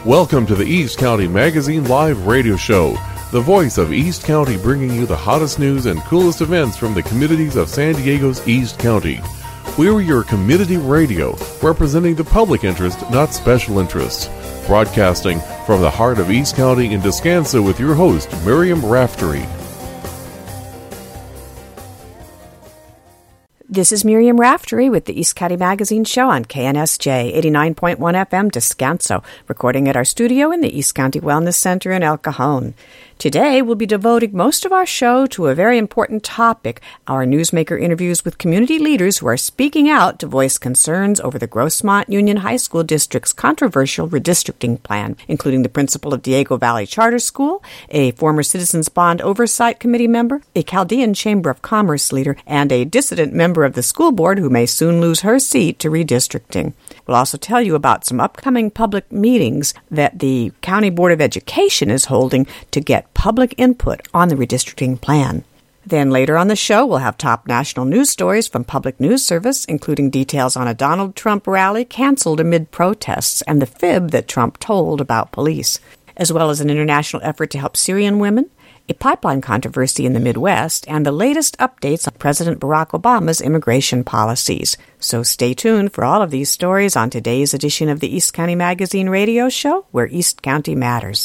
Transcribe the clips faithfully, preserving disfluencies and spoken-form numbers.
Welcome to the East County Magazine Live Radio Show, the voice of East County, bringing you the hottest news and coolest events from the communities of San Diego's East County. We're your community radio, representing the public interest, not special interests. Broadcasting from the heart of East County in Descanso with your host, Miriam Raftery. This is Miriam Raftery with the East County Magazine Show on K N S J eighty-nine point one F M Descanso, recording at our studio in the East County Wellness Center in El Cajon. Today, we'll be devoting most of our show to a very important topic, our newsmaker interviews with community leaders who are speaking out to voice concerns over the Grossmont Union High School District's controversial redistricting plan, including the principal of Diego Valley Charter School, a former Citizens Bond Oversight Committee member, a Chaldean Chamber of Commerce leader, and a dissident member of the school board who may soon lose her seat to redistricting. We'll also tell you about some upcoming public meetings that the County Board of Education is holding to get public input on the redistricting plan. Then later on the show, we'll have top national news stories from Public News Service, including details on a Donald Trump rally canceled amid protests and the fib that Trump told about police, as well as an international effort to help Syrian women, a pipeline controversy in the Midwest, and the latest updates on President Barack Obama's immigration policies. So stay tuned for all of these stories on today's edition of the East County Magazine Radio Show, where East County matters.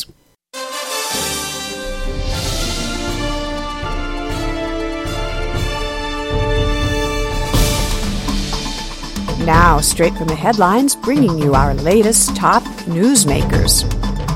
Now, straight from the headlines, bringing you our latest top newsmakers.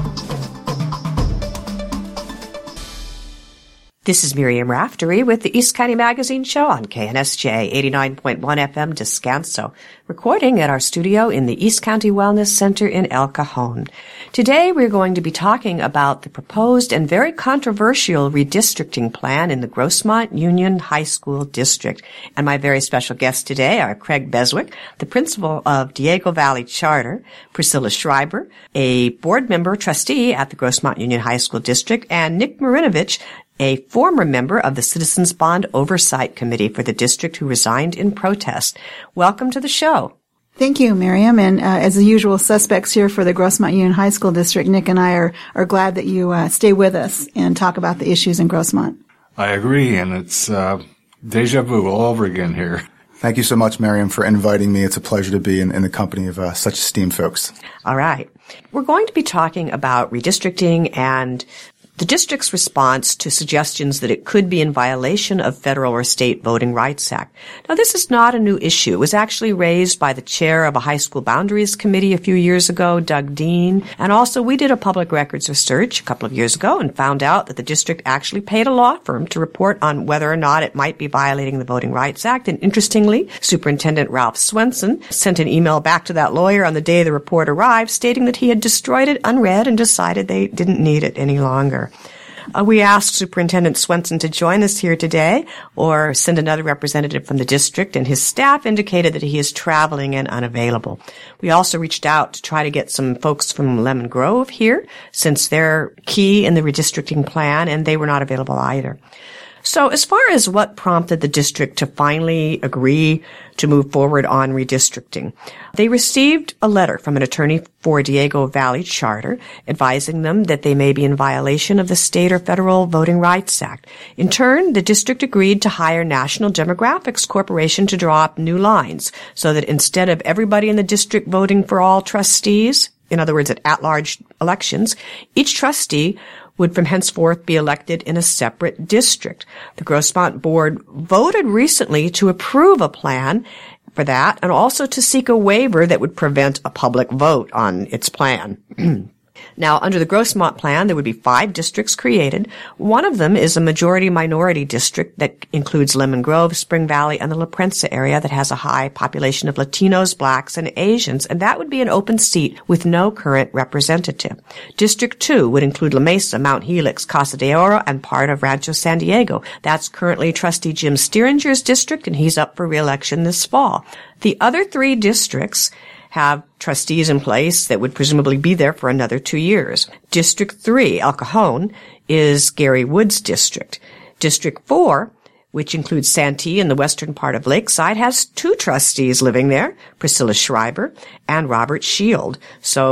This is Miriam Raftery with the East County Magazine Show on K N S J eighty-nine point one F M Descanso, recording at our studio in the East County Wellness Center in El Cajon. Today we're going to be talking about the proposed and very controversial redistricting plan in the Grossmont Union High School District. And my very special guests today are Craig Beswick, the principal of Diego Valley Charter, Priscilla Schreiber, a board member trustee at the Grossmont Union High School District, and Nick Marinovich, a former member of the Citizens Bond Oversight Committee for the district who resigned in protest. Welcome to the show. Thank you, Miriam. And uh, as the usual suspects here for the Grossmont Union High School District, Nick and I are, are glad that you uh, stay with us and talk about the issues in Grossmont. I agree, and it's uh, deja vu all over again here. Thank you so much, Miriam, for inviting me. It's a pleasure to be in, in the company of uh, such esteemed folks. All right. We're going to be talking about redistricting and the district's response to suggestions that it could be in violation of federal or state Voting Rights Act. Now, this is not a new issue. It was actually raised by the chair of a high school boundaries committee a few years ago, Doug Dean. And also, we did a public records research a couple of years ago and found out that the district actually paid a law firm to report on whether or not it might be violating the Voting Rights Act. And interestingly, Superintendent Ralph Swenson sent an email back to that lawyer on the day the report arrived, stating that he had destroyed it unread and decided they didn't need it any longer. Uh, we asked Superintendent Swenson to join us here today or send another representative from the district, and his staff indicated that he is traveling and unavailable. We also reached out to try to get some folks from Lemon Grove here, since they're key in the redistricting plan, and they were not available either. So as far as what prompted the district to finally agree to move forward on redistricting, they received a letter from an attorney for Diego Valley Charter advising them that they may be in violation of the state or federal Voting Rights Act. In turn, the district agreed to hire National Demographics Corporation to draw up new lines so that instead of everybody in the district voting for all trustees, in other words, at at-large elections, each trustee would from henceforth be elected in a separate district. The Grossmont Board voted recently to approve a plan for that and also to seek a waiver that would prevent a public vote on its plan. Now, under the Grossmont plan, there would be five districts created. One of them is a majority-minority district that includes Lemon Grove, Spring Valley, and the La Prensa area that has a high population of Latinos, Blacks, and Asians, and that would be an open seat with no current representative. District two would include La Mesa, Mount Helix, Casa de Oro, and part of Rancho San Diego. That's currently Trustee Jim Steeringer's district, and he's up for re-election this fall. The other three districts have trustees in place that would presumably be there for another two years. District three, El Cajon, is Gary Wood's district. District four, which includes Santee and the western part of Lakeside, has two trustees living there, Priscilla Schreiber and Robert Shield. So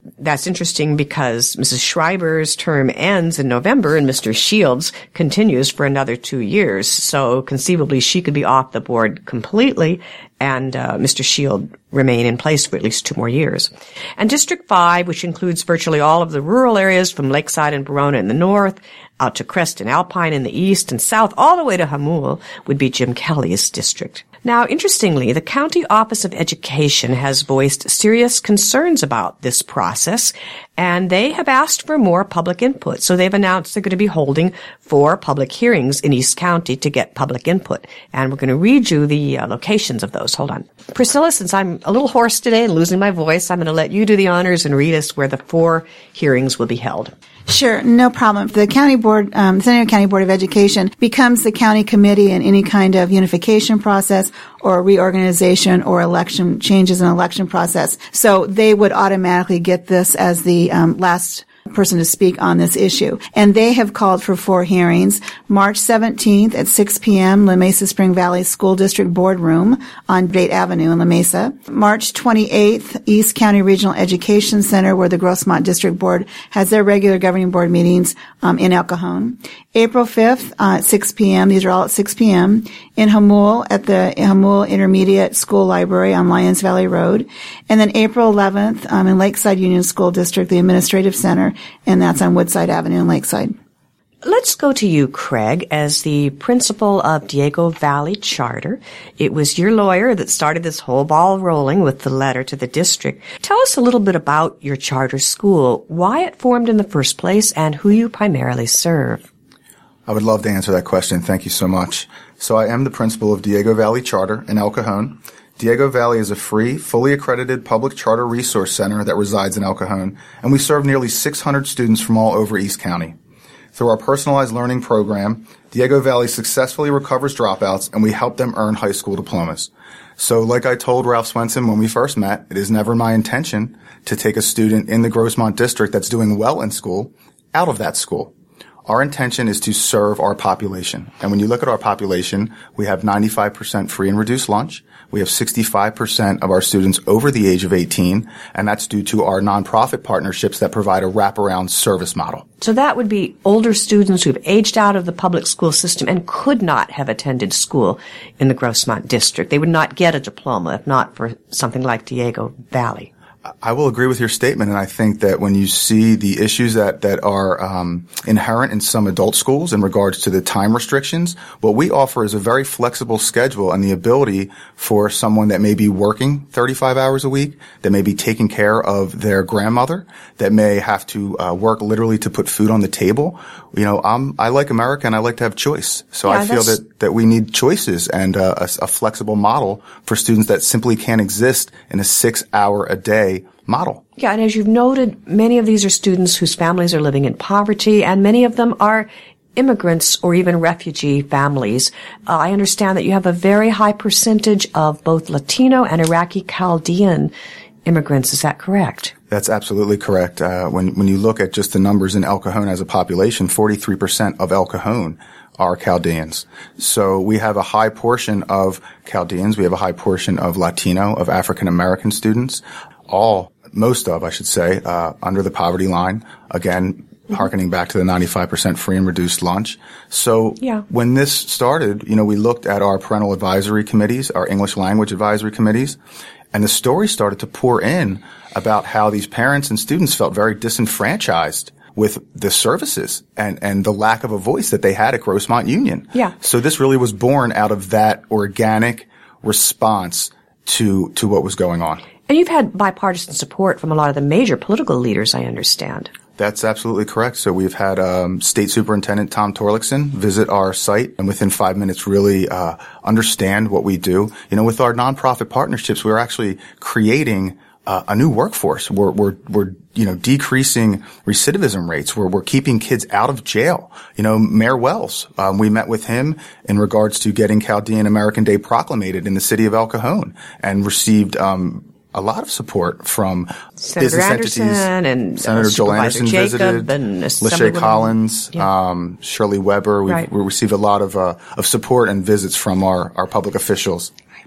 that's interesting because Missus Schreiber's term ends in November and Mister Shields continues for another two years. So conceivably she could be off the board completely and uh, Mister Shield remain in place for at least two more years. And District five, which includes virtually all of the rural areas from Lakeside and Verona in the north, out to Crest and Alpine in the east and south, all the way to Hamul, would be Jim Kelly's district. Now, interestingly, the County Office of Education has voiced serious concerns about this process, and they have asked for more public input. So they've announced they're going to be holding four public hearings in East County to get public input. And we're going to read you the uh, locations of those. Hold on. Priscilla, since I'm a little hoarse today and losing my voice, I'm going to let you do the honors and read us where the four hearings will be held. Sure, no problem. The county board, um, San Diego County Board of Education becomes the county committee in any kind of unification process or reorganization or election changes in election process. So they would automatically get this as the um, last person to speak on this issue. And they have called for four hearings. March seventeenth at six p.m., La Mesa Spring Valley School District Boardroom on Date Avenue in La Mesa. March twenty-eighth, East County Regional Education Center, where the Grossmont District Board has their regular governing board meetings um, in El Cajon. April fifth uh, at six p.m., these are all at six p.m., in Hamul at the Hamul Intermediate School Library on Lyons Valley Road. And then April eleventh um, in Lakeside Union School District, the Administrative Center, and that's on Woodside Avenue in Lakeside. Let's go to you, Craig, as the principal of Diego Valley Charter. It was your lawyer that started this whole ball rolling with the letter to the district. Tell us a little bit about your charter school, why it formed in the first place, and who you primarily serve. I would love to answer that question. Thank you so much. So I am the principal of Diego Valley Charter in El Cajon. Diego Valley is a free, fully accredited public charter resource center that resides in El Cajon, and we serve nearly six hundred students from all over East County. Through our personalized learning program, Diego Valley successfully recovers dropouts, and we help them earn high school diplomas. So like I told Ralph Swenson when we first met, it is never my intention to take a student in the Grossmont district that's doing well in school out of that school. Our intention is to serve our population. And when you look at our population, we have ninety-five percent free and reduced lunch. We have sixty-five percent of our students over the age of eighteen, and that's due to our nonprofit partnerships that provide a wraparound service model. So that would be older students who've aged out of the public school system and could not have attended school in the Grossmont district. They would not get a diploma if not for something like Diego Valley. I will agree with your statement, and I think that when you see the issues that, that are um, inherent in some adult schools in regards to the time restrictions, what we offer is a very flexible schedule and the ability for someone that may be working thirty-five hours a week, that may be taking care of their grandmother, that may have to uh, work literally to put food on the table. You know, I'm, I like America and I like to have choice. So yeah, I feel that, that we need choices and uh, a, a flexible model for students that simply can't exist in a six hour a day model. Yeah, and as you've noted, many of these are students whose families are living in poverty, and many of them are immigrants or even refugee families. Uh, I understand that you have a very high percentage of both Latino and Iraqi Chaldean immigrants. Is that correct? That's absolutely correct. Uh, when when you look at just the numbers in El Cajon as a population, forty-three percent of El Cajon are Chaldeans. So we have a high portion of Chaldeans. We have a high portion of Latino, of African American students. All, most of, I should say, uh, under the poverty line. Again, hearkening back to the ninety-five percent free and reduced lunch. So yeah. When this started, you know, we looked at our parental advisory committees, our English language advisory committees, and the story started to pour in about how these parents and students felt very disenfranchised with the services and, and the lack of a voice that they had at Grossmont Union. Yeah. So this really was born out of that organic response to, to what was going on. And you've had bipartisan support from a lot of the major political leaders, I understand. That's absolutely correct. So we've had um, State Superintendent Tom Torlakson visit our site and within five minutes really uh understand what we do. You know, with our nonprofit partnerships, we're actually creating uh, a new workforce. We're, we're, we're, you know, decreasing recidivism rates. We're, we're keeping kids out of jail. You know, Mayor Wells, um, we met with him in regards to getting Chaldean American Day proclamated in the city of El Cajon and received um a lot of support from Senator business Anderson entities. and Senator uh, Joel Anderson Jacob visited, and Lachey Collins, yeah. um, Shirley Weber. We've, right. we received a lot of uh, of support and visits from our, our public officials.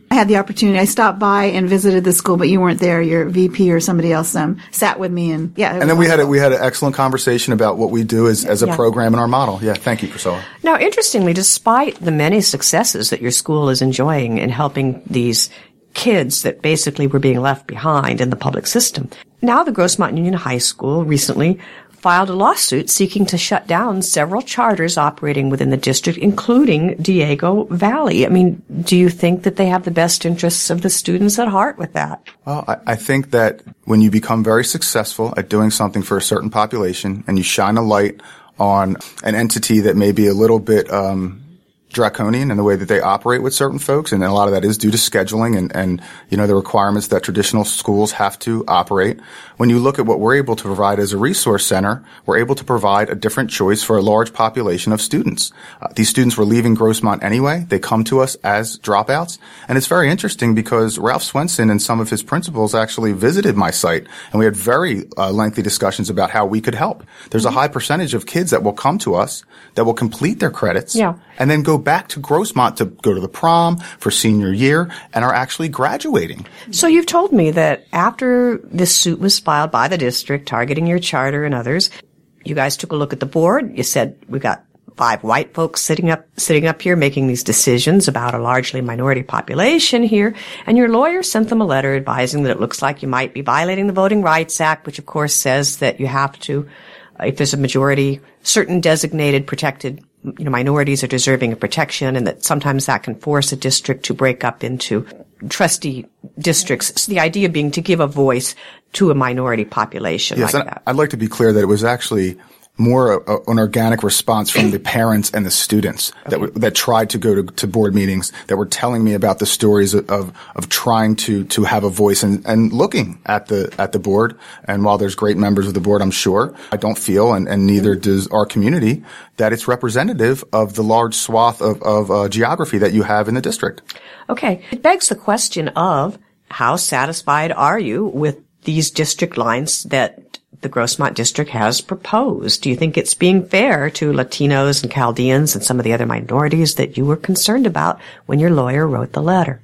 I had the opportunity. I stopped by and visited the school, but you weren't there. Your V P or somebody else um, sat with me, and yeah. And then we had a, we had an excellent conversation about what we do as, as a yeah. program in our model. Yeah, thank you, Priscilla. Now, interestingly, despite the many successes that your school is enjoying in helping these kids that basically were being left behind in the public system, now the Grossmont Union High School recently filed a lawsuit seeking to shut down several charters operating within the district, including Diego Valley. I mean, do you think that they have the best interests of the students at heart with that? Well, I, I think that when you become very successful at doing something for a certain population and you shine a light on an entity that may be a little bit um draconian in the way that they operate with certain folks, and a lot of that is due to scheduling and, and, you know, the requirements that traditional schools have to operate. When you look at what we're able to provide as a resource center, we're able to provide a different choice for a large population of students. Uh, these students were leaving Grossmont anyway. They come to us as dropouts. And it's very interesting because Ralph Swenson and some of his principals actually visited my site, and we had very uh, lengthy discussions about how we could help. There's a high percentage of kids that will come to us that will complete their credits yeah. and then go back to Grossmont to go to the prom for senior year and are actually graduating. So you've told me that after this suit was filed by the district targeting your charter and others, you guys took a look at the board. You said, we got five white folks sitting up, sitting up here making these decisions about a largely minority population here. And your lawyer sent them a letter advising that it looks like you might be violating the Voting Rights Act, which of course says that you have to, if there's a majority, certain designated protected you know, minorities are deserving of protection, and that sometimes that can force a district to break up into trustee districts. So the idea being to give a voice to a minority population yes, like that. I'd like to be clear that it was actually more a, an organic response from the parents and the students okay. that w- that tried to go to, to board meetings, that were telling me about the stories of of, of trying to to have a voice and, and looking at the at the board. And while there's great members of the board, I'm sure, I don't feel, and, and neither does our community, that it's representative of the large swath of, of uh, geography that you have in the district. Okay. It begs the question of how satisfied are you with these district lines that the Grossmont district has proposed? Do you think it's being fair to Latinos and Chaldeans and some of the other minorities that you were concerned about when your lawyer wrote the letter?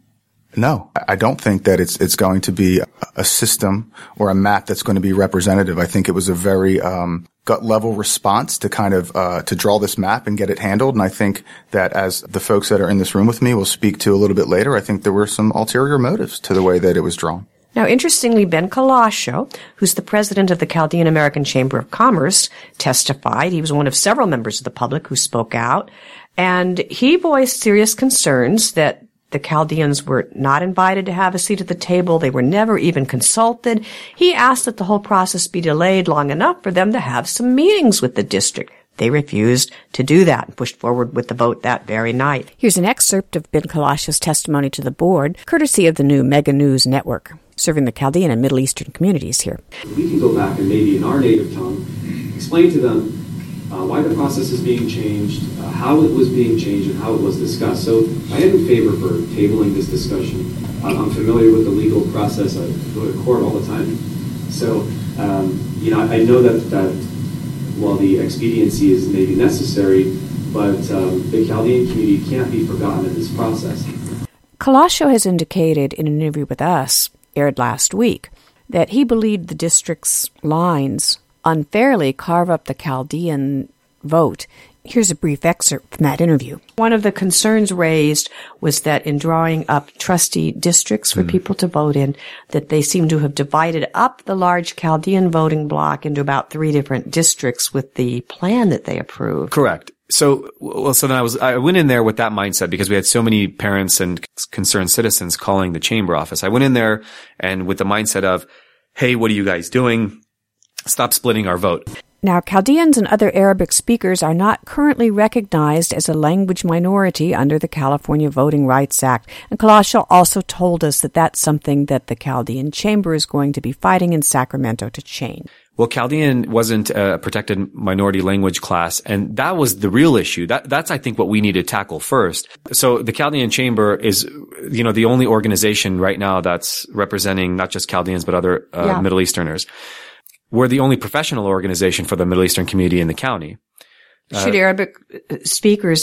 No, I don't think that it's it's going to be a system or a map that's going to be representative. I think it was a very um gut level response to kind of uh to draw this map and get it handled. And I think that, as the folks that are in this room with me will speak to a little bit later, I think there were some ulterior motives to the way that it was drawn. Now, interestingly, Ben Colascio, who's the president of the Chaldean American Chamber of Commerce, testified. He was one of several members of the public who spoke out, and he voiced serious concerns that the Chaldeans were not invited to have a seat at the table. They were never even consulted. He asked that the whole process be delayed long enough for them to have some meetings with the district. They refused to do that and pushed forward with the vote that very night. Here's an excerpt of Ben Colascio's testimony to the board, courtesy of the new Mega News Network, serving the Chaldean and Middle Eastern communities here. We can go back and maybe in our native tongue explain to them uh, why the process is being changed, uh, how it was being changed, and how it was discussed. So I am in favor for tabling this discussion. Uh, I'm familiar with the legal process. I go to court all the time. So, um, you know, I know that, that while the expediency is maybe necessary, but um, the Chaldean community can't be forgotten in this process. Colascio has indicated in an interview with us, aired last week, that he believed the district's lines unfairly carve up the Chaldean vote. Here's a brief excerpt from that interview. One of the concerns raised was that in drawing up trustee districts for mm. people to vote in, that they seem to have divided up the large Chaldean voting block into about three different districts with the plan that they approved. Correct. So, well, so then I was, I went in there with that mindset because we had so many parents and concerned citizens calling the chamber office. I went in there and with the mindset of, hey, what are you guys doing? Stop splitting our vote. Now, Chaldeans and other Arabic speakers are not currently recognized as a language minority under the California Voting Rights Act. And Colascio also told us that that's something that the Chaldean Chamber is going to be fighting in Sacramento to change. Well, Chaldean wasn't a protected minority language class, and that was the real issue. That, that's, I think, what we need to tackle first. So the Chaldean Chamber is, you know, the only organization right now that's representing not just Chaldeans, but other uh, yeah. Middle Easterners. We're the only professional organization for the Middle Eastern community in the county. Should uh, Arabic speakers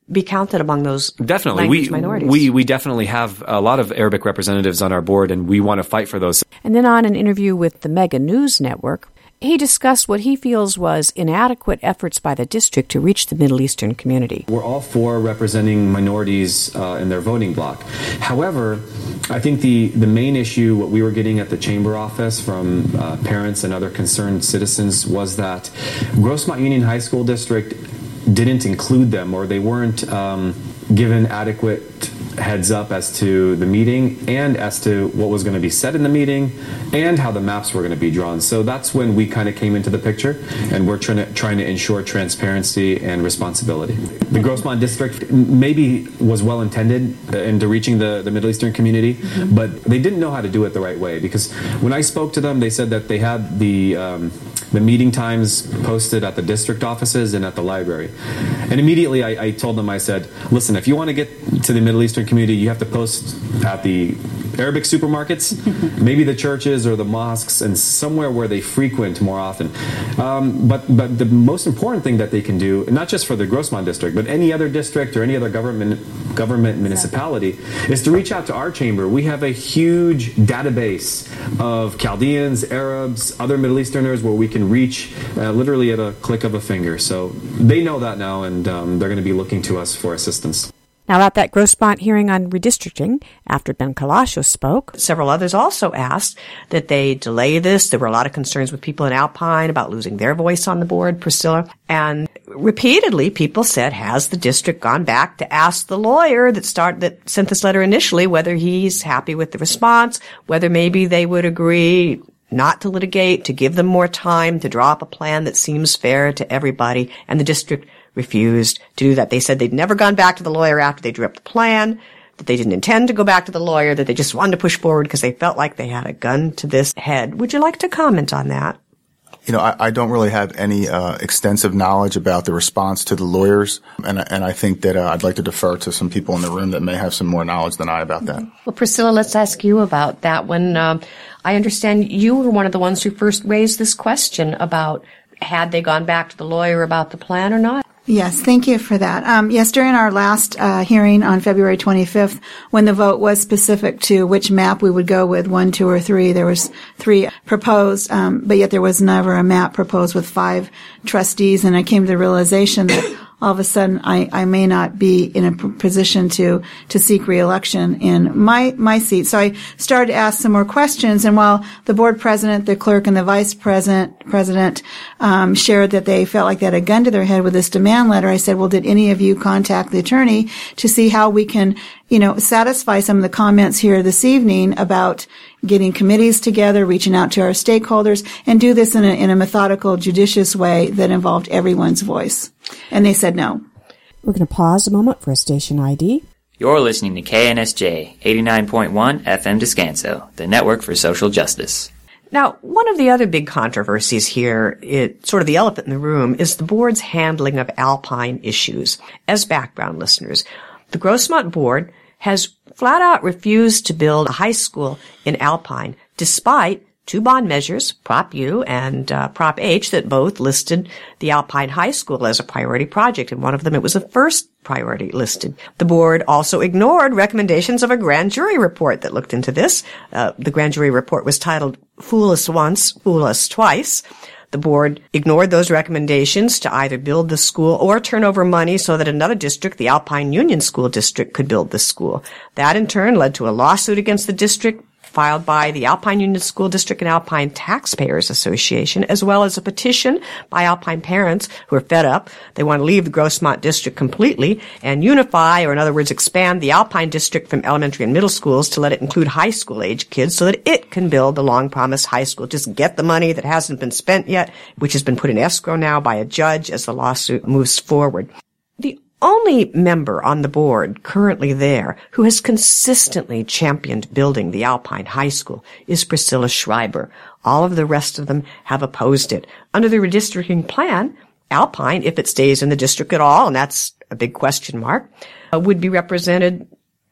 be counted among those definitely. language we, minorities. We, we definitely have a lot of Arabic representatives on our board, and we want to fight for those. And then on an interview with the Mega News Network, he discussed what he feels was inadequate efforts by the district to reach the Middle Eastern community. We're all for representing minorities uh, in their voting bloc. However, I think the, the main issue, what we were getting at the chamber office from uh, parents and other concerned citizens, was that Grossmont Union High School District didn't include them, or they weren't um, given adequate heads up as to the meeting and as to what was going to be said in the meeting and how the maps were going to be drawn. So that's when we kind of came into the picture, and we're trying to, trying to ensure transparency and responsibility. The Grossmont district maybe was well intended into reaching the, the Middle Eastern community, mm-hmm. but they didn't know how to do it the right way, because when I spoke to them, they said that they had the um, the meeting times posted at the district offices and at the library. And immediately I, I told them, I said, listen, if you want to get to the Middle Eastern community, you have to post at the Arabic supermarkets, maybe the churches or the mosques, and somewhere where they frequent more often. Um, but but the most important thing that they can do, not just for the Grossmont district, but any other district or any other government government municipality, is to reach out to our chamber. We have a huge database of Chaldeans, Arabs, other Middle Easterners, where we can reach uh, literally at a click of a finger. So they know that now, and um, they're going to be looking to us for assistance. Now, at that Grossmont hearing on redistricting, after Ben Kalashos spoke, several others also asked that they delay this. There were a lot of concerns with people in Alpine about losing their voice on the board, Priscilla. And repeatedly, people said, has the district gone back to ask the lawyer that start that sent this letter initially whether he's happy with the response, whether maybe they would agree not to litigate, to give them more time, to draw up a plan that seems fair to everybody. And the district refused to do that. They said they'd never gone back to the lawyer after they drew up the plan, that they didn't intend to go back to the lawyer, that they just wanted to push forward because they felt like they had a gun to this head. Would you like to comment on that? You know, I, I don't really have any uh, extensive knowledge about the response to the lawyers, and, and I think that uh, I'd like to defer to some people in the room that may have some more knowledge than I about that. Well, Priscilla, let's ask you about that one. Um, I understand you were one of the ones who first raised this question about had they gone back to the lawyer about the plan or not. Yes, thank you for that. Um, yes, during our last uh, hearing on February twenty-fifth, when the vote was specific to which map we would go with, one, two, or three, there was three proposed, um, but yet there was never a map proposed with five trustees, and I came to the realization that all of a sudden I, I may not be in a p- position to, to seek reelection in my, my seat. So I started to ask some more questions, and while the board president, the clerk, and the vice president, president, um, shared that they felt like they had a gun to their head with this demand letter, I said, well, did any of you contact the attorney to see how we can, you know, satisfy some of the comments here this evening about getting committees together, reaching out to our stakeholders, and do this in a, in a methodical, judicious way that involved everyone's voice? And they said no. We're going to pause a moment for a station I D. You're listening to K N S J eighty-nine point one F M Descanso, the network for social justice. Now, one of the other big controversies here, it, sort of the elephant in the room, is the board's handling of Alpine issues. As background listeners, the Grossmont board has flat out refused to build a high school in Alpine, despite two bond measures, Prop U and uh, Prop H, that both listed the Alpine High School as a priority project. And one of them, it was the first priority listed. The board also ignored recommendations of a grand jury report that looked into this. Uh, the grand jury report was titled Fool Us Once, Fool Us Twice. The board ignored those recommendations to either build the school or turn over money so that another district, the Alpine Union School District, could build the school. That in turn led to a lawsuit against the district filed by the Alpine Union School District and Alpine Taxpayers Association, as well as a petition by Alpine parents who are fed up. They want to leave the Grossmont District completely and unify, or in other words, expand the Alpine District from elementary and middle schools to let it include high school age kids so that it can build the long-promised high school. Just get the money that hasn't been spent yet, which has been put in escrow now by a judge as the lawsuit moves forward. The only member on the board currently there who has consistently championed building the Alpine High School is Priscilla Schreiber. All of the rest of them have opposed it. Under the redistricting plan, Alpine, if it stays in the district at all, and that's a big question mark, uh, would be represented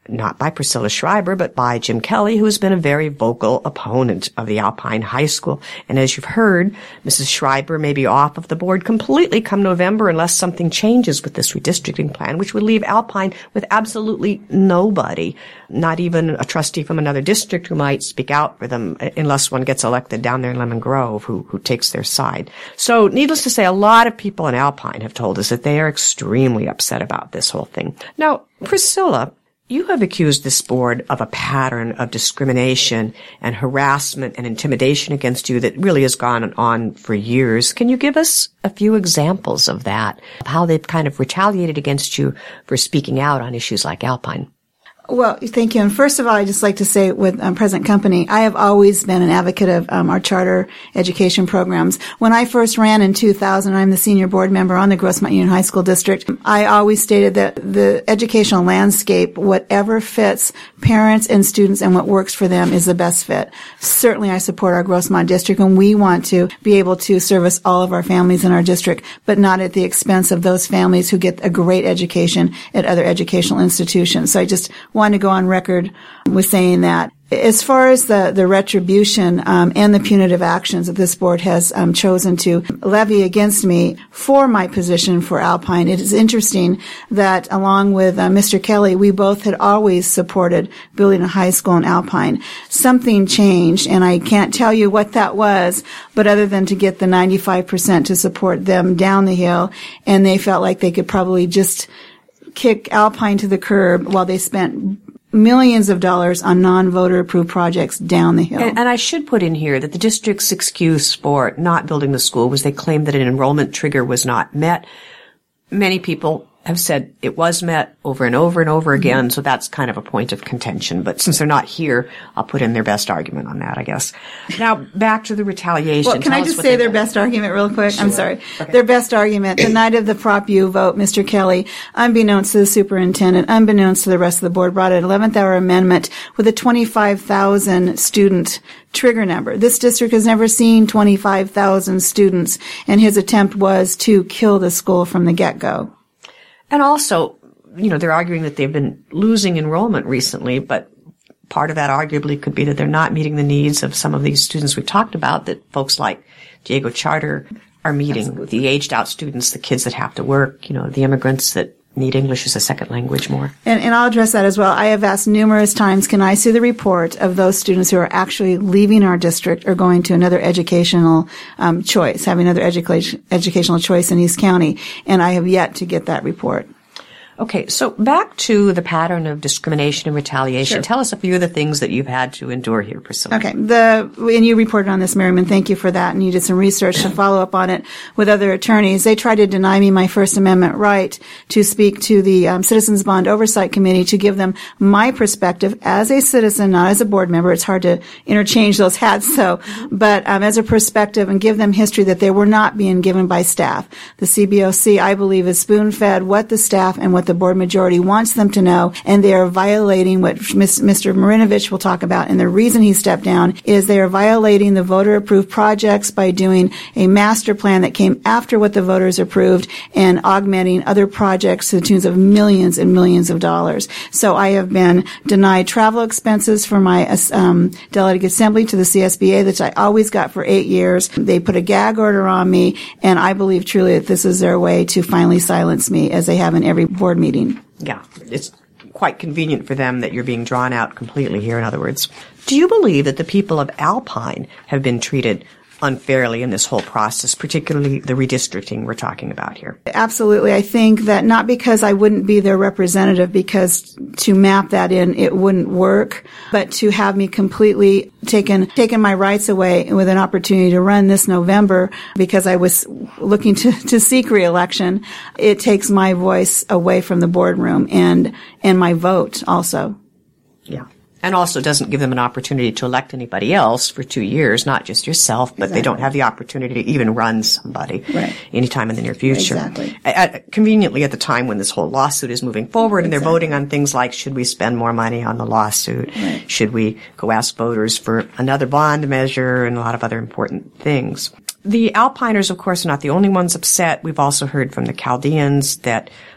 not by Priscilla Schreiber, but by Jim Kelly, who has been a very vocal opponent of the Alpine High School. And as you've heard, Missus Schreiber may be off of the board completely come November unless something changes with this redistricting plan, which would leave Alpine with absolutely nobody, not even a trustee from another district who might speak out for them, unless one gets elected down there in Lemon Grove who, who takes their side. So needless to say, a lot of people in Alpine have told us that they are extremely upset about this whole thing. Now, Priscilla, you have accused this board of a pattern of discrimination and harassment and intimidation against you that really has gone on for years. Can you give us a few examples of that, of how they've kind of retaliated against you for speaking out on issues like Alpine? Well, thank you. And first of all, I'd just like to say with um, Present Company, I have always been an advocate of um, our charter education programs. When I first ran in two thousand, I'm the senior board member on the Grossmont Union High School District. I always stated that the educational landscape, whatever fits parents and students and what works for them is the best fit. Certainly I support our Grossmont district, and we want to be able to service all of our families in our district, but not at the expense of those families who get a great education at other educational institutions. So I just want to go on record with saying that. As far as the, the retribution um, and the punitive actions that this board has um, chosen to levy against me for my position for Alpine, it is interesting that along with uh, Mister Kelly, we both had always supported building a high school in Alpine. Something changed, and I can't tell you what that was, but other than to get the ninety-five percent to support them down the hill, and they felt like they could probably just kick Alpine to the curb while they spent millions of dollars on non-voter approved projects down the hill. And, and I should put in here that the district's excuse for not building the school was they claimed that an enrollment trigger was not met. Many people have said it was met over and over and over again, mm-hmm. so that's kind of a point of contention. But since they're not here, I'll put in their best argument on that, I guess. Now, back to the retaliation. Well, can Tell I just say their did. best argument real quick? Sure. I'm sorry. Okay. Their best argument, the night of the Prop U vote, Mister Kelly, unbeknownst to the superintendent, unbeknownst to the rest of the board, brought an eleventh hour amendment with a twenty-five thousand student trigger number. This district has never seen twenty-five thousand students, and his attempt was to kill the school from the get-go. And also, you know, they're arguing that they've been losing enrollment recently, but part of that arguably could be that they're not meeting the needs of some of these students we've talked about that folks like Diego Charter are meeting. Absolutely. The aged out students, the kids that have to work, you know, the immigrants that need English as a second language more. And, and I'll address that as well. I have asked numerous times, can I see the report of those students who are actually leaving our district or going to another educational um, choice, having another education, educational choice in East County? And I have yet to get that report. Okay, so back to the pattern of discrimination and retaliation. Sure. Tell us a few of the things that you've had to endure here, Priscilla. Okay, the and you reported on this, Merriman. Thank you for that, and you did some research to follow up on it with other attorneys. They tried to deny me my First Amendment right to speak to the um, Citizens Bond Oversight Committee to give them my perspective as a citizen, not as a board member. It's hard to interchange those hats, so, but um, as a perspective and give them history that they were not being given by staff. The C B O C, I believe, is spoon-fed what the staff and what the board majority wants them to know, and they are violating what Mister Marinovich will talk about. And the reason he stepped down is they are violating the voter-approved projects by doing a master plan that came after what the voters approved and augmenting other projects to the tunes of millions and millions of dollars. So I have been denied travel expenses for my um, delegate assembly to the C S B A that I always got for eight years. They put a gag order on me, and I believe truly that this is their way to finally silence me, as they have in every board meeting. Yeah, it's quite convenient for them that you're being drawn out completely here, in other words. Do you believe that the people of Alpine have been treated unfairly in this whole process, particularly the redistricting we're talking about here? Absolutely. I think that not because I wouldn't be their representative, because to map that in, it wouldn't work, but to have me completely taken, taken my rights away with an opportunity to run this November because I was looking to, to seek re-election, it takes my voice away from the boardroom and, and my vote also. Yeah. And also doesn't give them an opportunity to elect anybody else for two years, not just yourself, but exactly. They don't have the opportunity to even run somebody right. anytime in the near future. Exactly. At, conveniently at the time when this whole lawsuit is moving forward, and exactly. They're voting on things like, should we spend more money on the lawsuit? Right. Should we go ask voters for another bond measure, and a lot of other important things. The Alpiners, of course, are not the only ones upset. We've also heard from the Chaldeans that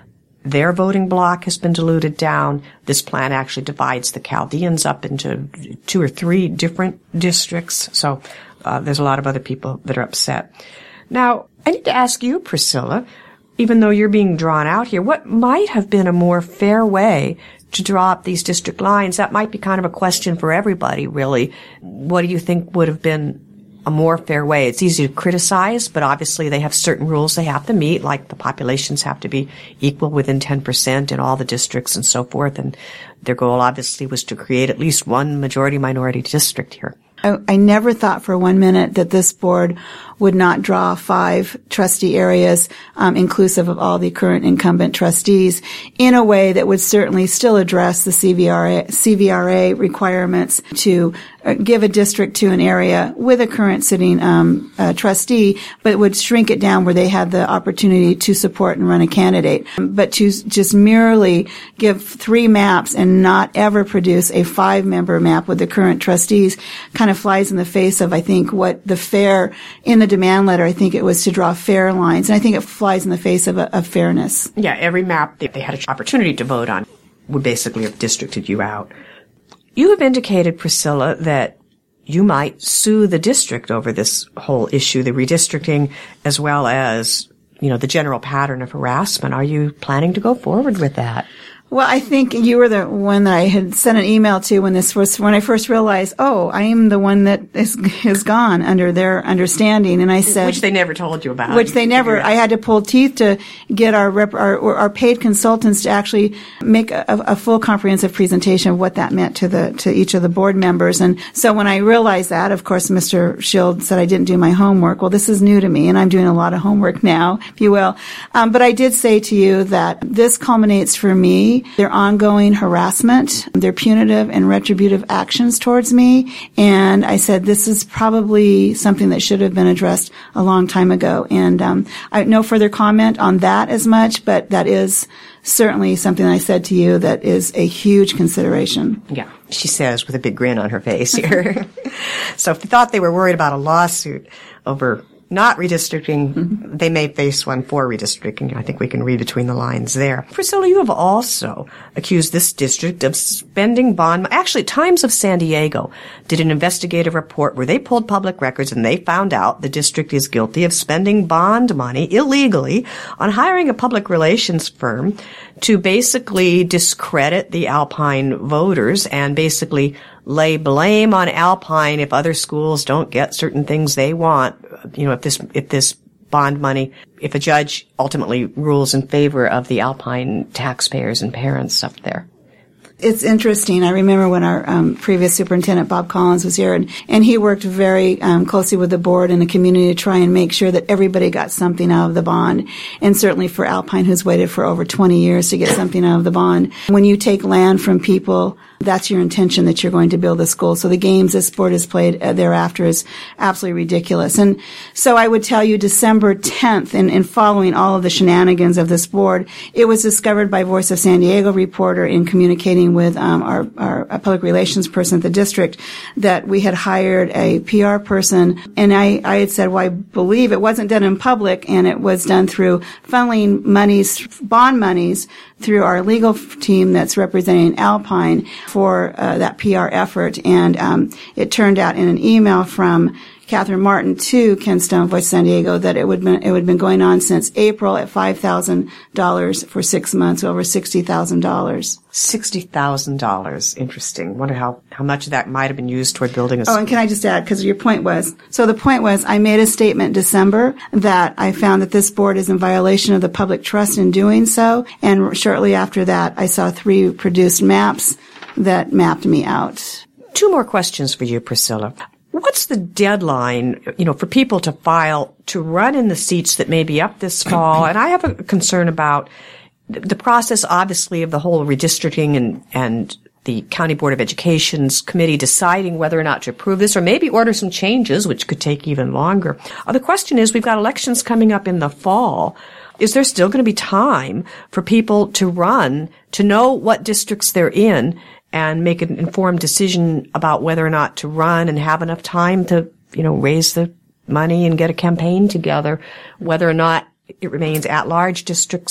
their voting block has been diluted down. This plan actually divides the Chaldeans up into two or three different districts. So uh, there's a lot of other people that are upset. Now, I need to ask you, Priscilla, even though you're being drawn out here, what might have been a more fair way to draw up these district lines? That might be kind of a question for everybody, really. What do you think would have been a more fair way? It's easy to criticize, but obviously they have certain rules they have to meet, like the populations have to be equal within ten percent in all the districts and so forth. And their goal obviously was to create at least one majority-minority district here. I, I never thought for one minute that this board would not draw five trustee areas, um, inclusive of all the current incumbent trustees, in a way that would certainly still address the C V R A, C V R A requirements to uh, give a district to an area with a current sitting um, uh, trustee, but it would shrink it down where they had the opportunity to support and run a candidate. But to just merely give three maps and not ever produce a five-member map with the current trustees kind of flies in the face of, I think, what the fair in the demand letter, I think it was to draw fair lines. And I think it flies in the face of, a, of fairness. Yeah, every map that they had an opportunity to vote on would basically have districted you out. You have indicated, Priscilla, that you might sue the district over this whole issue, the redistricting, as well as, you know, the general pattern of harassment. Are you planning to go forward with that? Well, I think you were the one that I had sent an email to when this was, when I first realized, oh, I am the one that is, is gone under their understanding. And I said, which they never told you about. Which they never, I had to pull teeth to get our rep, our, our paid consultants to actually make a, a full comprehensive presentation of what that meant to the, to each of the board members. And so when I realized that, of course, Mister Schild said I didn't do my homework. Well, this is new to me and I'm doing a lot of homework now, if you will. Um, but I did say to you that this culminates for me their ongoing harassment, their punitive and retributive actions towards me. And I said, this is probably something that should have been addressed a long time ago. And um, I no further comment on that as much, but that is certainly something I said to you that is a huge consideration. Yeah, she says with a big grin on her face here. So if they thought they were worried about a lawsuit over not redistricting, mm-hmm. they may face one for redistricting. I think we can read between the lines there. Priscilla, you have also accused this district of spending bond. Actually, Times of San Diego did an investigative report where they pulled public records and they found out the district is guilty of spending bond money illegally on hiring a public relations firm to basically discredit the Alpine voters and basically lay blame on Alpine if other schools don't get certain things they want. You know, if this, if this bond money, if a judge ultimately rules in favor of the Alpine taxpayers and parents up there. It's interesting. I remember when our um, previous superintendent, Bob Collins, was here, and, and he worked very um, closely with the board and the community to try and make sure that everybody got something out of the bond. And certainly for Alpine, who's waited for over twenty years to get something out of the bond. When you take land from people, that's your intention that you're going to build a school. So the games this board has played uh, thereafter is absolutely ridiculous. And so I would tell you December tenth, in, in following all of the shenanigans of this board, it was discovered by Voice of San Diego reporter in communicating with um, our, our public relations person at the district that we had hired a P R person. And I, I had said, well, I believe it wasn't done in public and it was done through funneling monies, bond monies, through our legal team that's representing Alpine for uh, that P R effort. And um, it turned out in an email from Catherine Martin to Ken Stone, Voice of San Diego, that it would been, it would been going on since April at five thousand dollars for six months, over sixty thousand dollars. sixty thousand dollars. Interesting. Wonder how, how much of that might have been used toward building a school. Oh, and can I just add, because your point was, so the point was, I made a statement in December that I found that this board is in violation of the public trust in doing so. And shortly after that, I saw three produced maps that mapped me out. Two more questions for you, Priscilla. What's the deadline, you know, for people to file to run in the seats that may be up this fall? And I have a concern about the process, obviously, of the whole redistricting and, and the County Board of Education's committee deciding whether or not to approve this or maybe order some changes, which could take even longer. Uh, the question is, we've got elections coming up in the fall. Is there still going to be time for people to run, to know what districts they're in, and make an informed decision about whether or not to run and have enough time to, you know, raise the money and get a campaign together, whether or not it remains at-large districts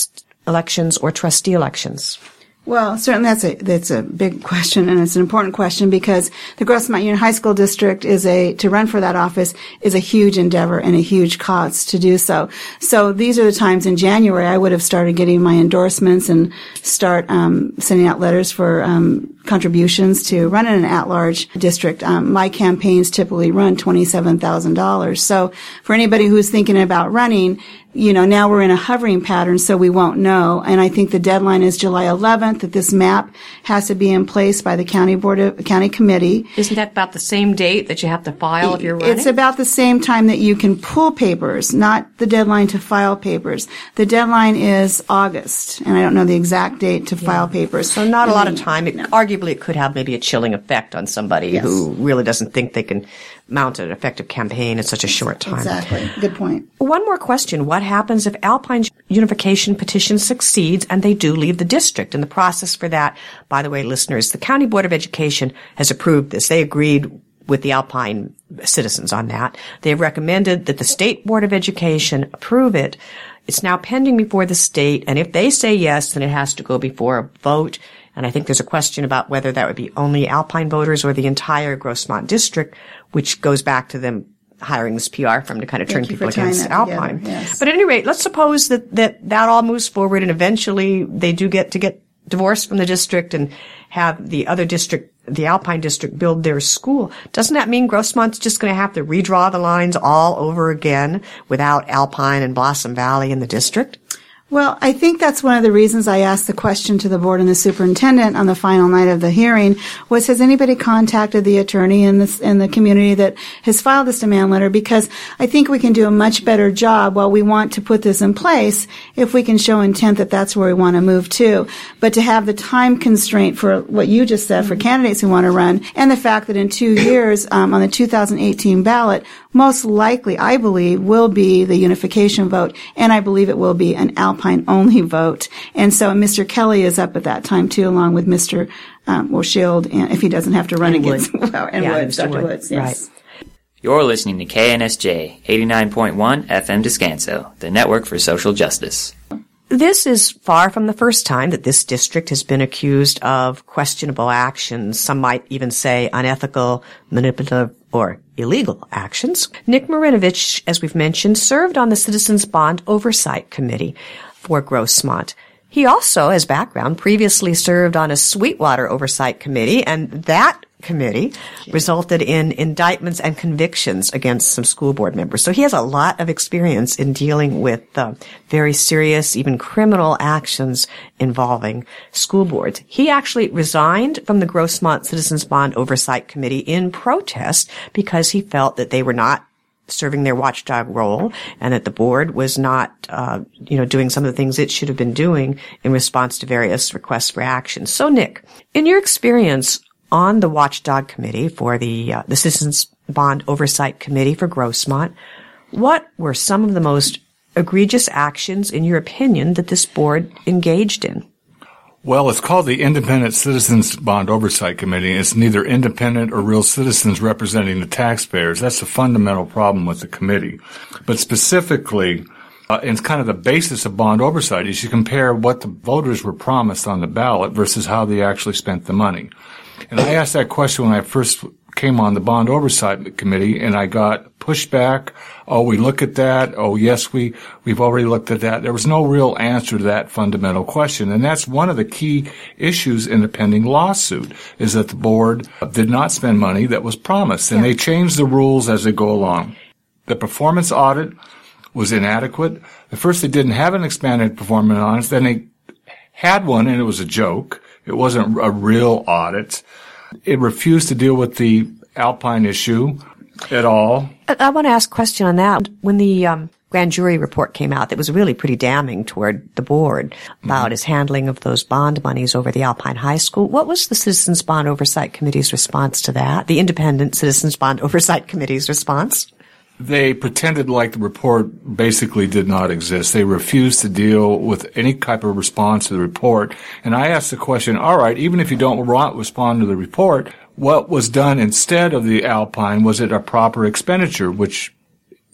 elections or trustee elections? Well, certainly that's a that's a big question, and it's an important question because the Grossmont Union High School District is a to run for that office is a huge endeavor and a huge cost to do so. So these are the times in January I would have started getting my endorsements and start um, sending out letters for um, contributions to run in an at-large district. Um, my campaigns typically run twenty-seven thousand dollars. So for anybody who's thinking about running, you know, now we're in a hovering pattern, so we won't know. And I think the deadline is July eleventh, that this map has to be in place by the county board of, county committee. Isn't that about the same date that you have to file if you're running? It's about the same time that you can pull papers, not the deadline to file papers. The deadline is August, and I don't know the exact date to yeah. file papers. So not a lot of time. It, no. Arguably, it could have maybe a chilling effect on somebody yes. who really doesn't think they can mount an effective campaign in such a short time. Exactly. Good point. One more question. What happens if Alpine's unification petition succeeds and they do leave the district? And the process for that, by the way, listeners, the County Board of Education has approved this. They agreed with the Alpine citizens on that. They have recommended that the State Board of Education approve it. It's now pending before the state, and if they say yes, then it has to go before a vote. And I think there's a question about whether that would be only Alpine voters or the entire Grossmont district, which goes back to them hiring this P R firm to kind of turn people against Alpine. Yes. But at any rate, let's suppose that, that that all moves forward and eventually they do get to get divorced from the district and have the other district, the Alpine district, build their school. Doesn't that mean Grossmont's just going to have to redraw the lines all over again without Alpine and Blossom Valley in the district? Well, I think that's one of the reasons I asked the question to the board and the superintendent on the final night of the hearing was, has anybody contacted the attorney in this, in the community that has filed this demand letter? Because I think we can do a much better job while we want to put this in place if we can show intent that that's where we want to move to. But to have the time constraint for what you just said for candidates who want to run, and the fact that in two years, um, on the two thousand eighteen ballot, most likely, I believe, will be the unification vote, and I believe it will be an Alpine-only vote. And so Mister Kelly is up at that time, too, along with Mister Um, well, Shield, and if he doesn't have to run and against Wood. well, and yeah, Woods, Doctor Wood. Woods. Yes. Right. You're listening to K N S J, eighty-nine point one F M Descanso, the network for social justice. This is far from the first time that this district has been accused of questionable actions. Some might even say unethical, manipulative, or illegal actions. Nick Marinovich, as we've mentioned, served on the Citizens Bond Oversight Committee for Grossmont. He also, as background, previously served on a Sweetwater Oversight Committee, and that committee resulted in indictments and convictions against some school board members. So he has a lot of experience in dealing with uh, very serious, even criminal actions involving school boards. He actually resigned from the Grossmont Citizens Bond Oversight Committee in protest because he felt that they were not serving their watchdog role and that the board was not, uh, you know, doing some of the things it should have been doing in response to various requests for action. So, Nick, in your experience on the watchdog committee for the, uh, the Citizens Bond Oversight Committee for Grossmont, what were some of the most egregious actions, in your opinion, that this board engaged in? Well, it's called the Independent Citizens Bond Oversight Committee. It's neither independent or real citizens representing the taxpayers. That's a fundamental problem with the committee. But specifically, uh, it's kind of the basis of bond oversight is you compare what the voters were promised on the ballot versus how they actually spent the money. And I asked that question when I first came on the Bond Oversight Committee, and I got pushback. Oh, we look at that. Oh, yes, we, we've already looked at that. There was no real answer to that fundamental question. And that's one of the key issues in the pending lawsuit, is that the board did not spend money that was promised. And yeah. they changed the rules as they go along. The performance audit was inadequate. At first, they didn't have an expanded performance audit. Then they had one, and it was a joke. It wasn't a real audit. It refused to deal with the Alpine issue at all. I, I want to ask a question on that. When the um, grand jury report came out, that was really pretty damning toward the board about mm-hmm. his handling of those bond monies over the Alpine High School. What was the Citizens Bond Oversight Committee's response to that? The Independent Citizens Bond Oversight Committee's response? They pretended like the report basically did not exist. They refused to deal with any type of response to the report. And I asked the question, all right, even if you don't respond to the report, what was done instead of the Alpine? Was it a proper expenditure? Which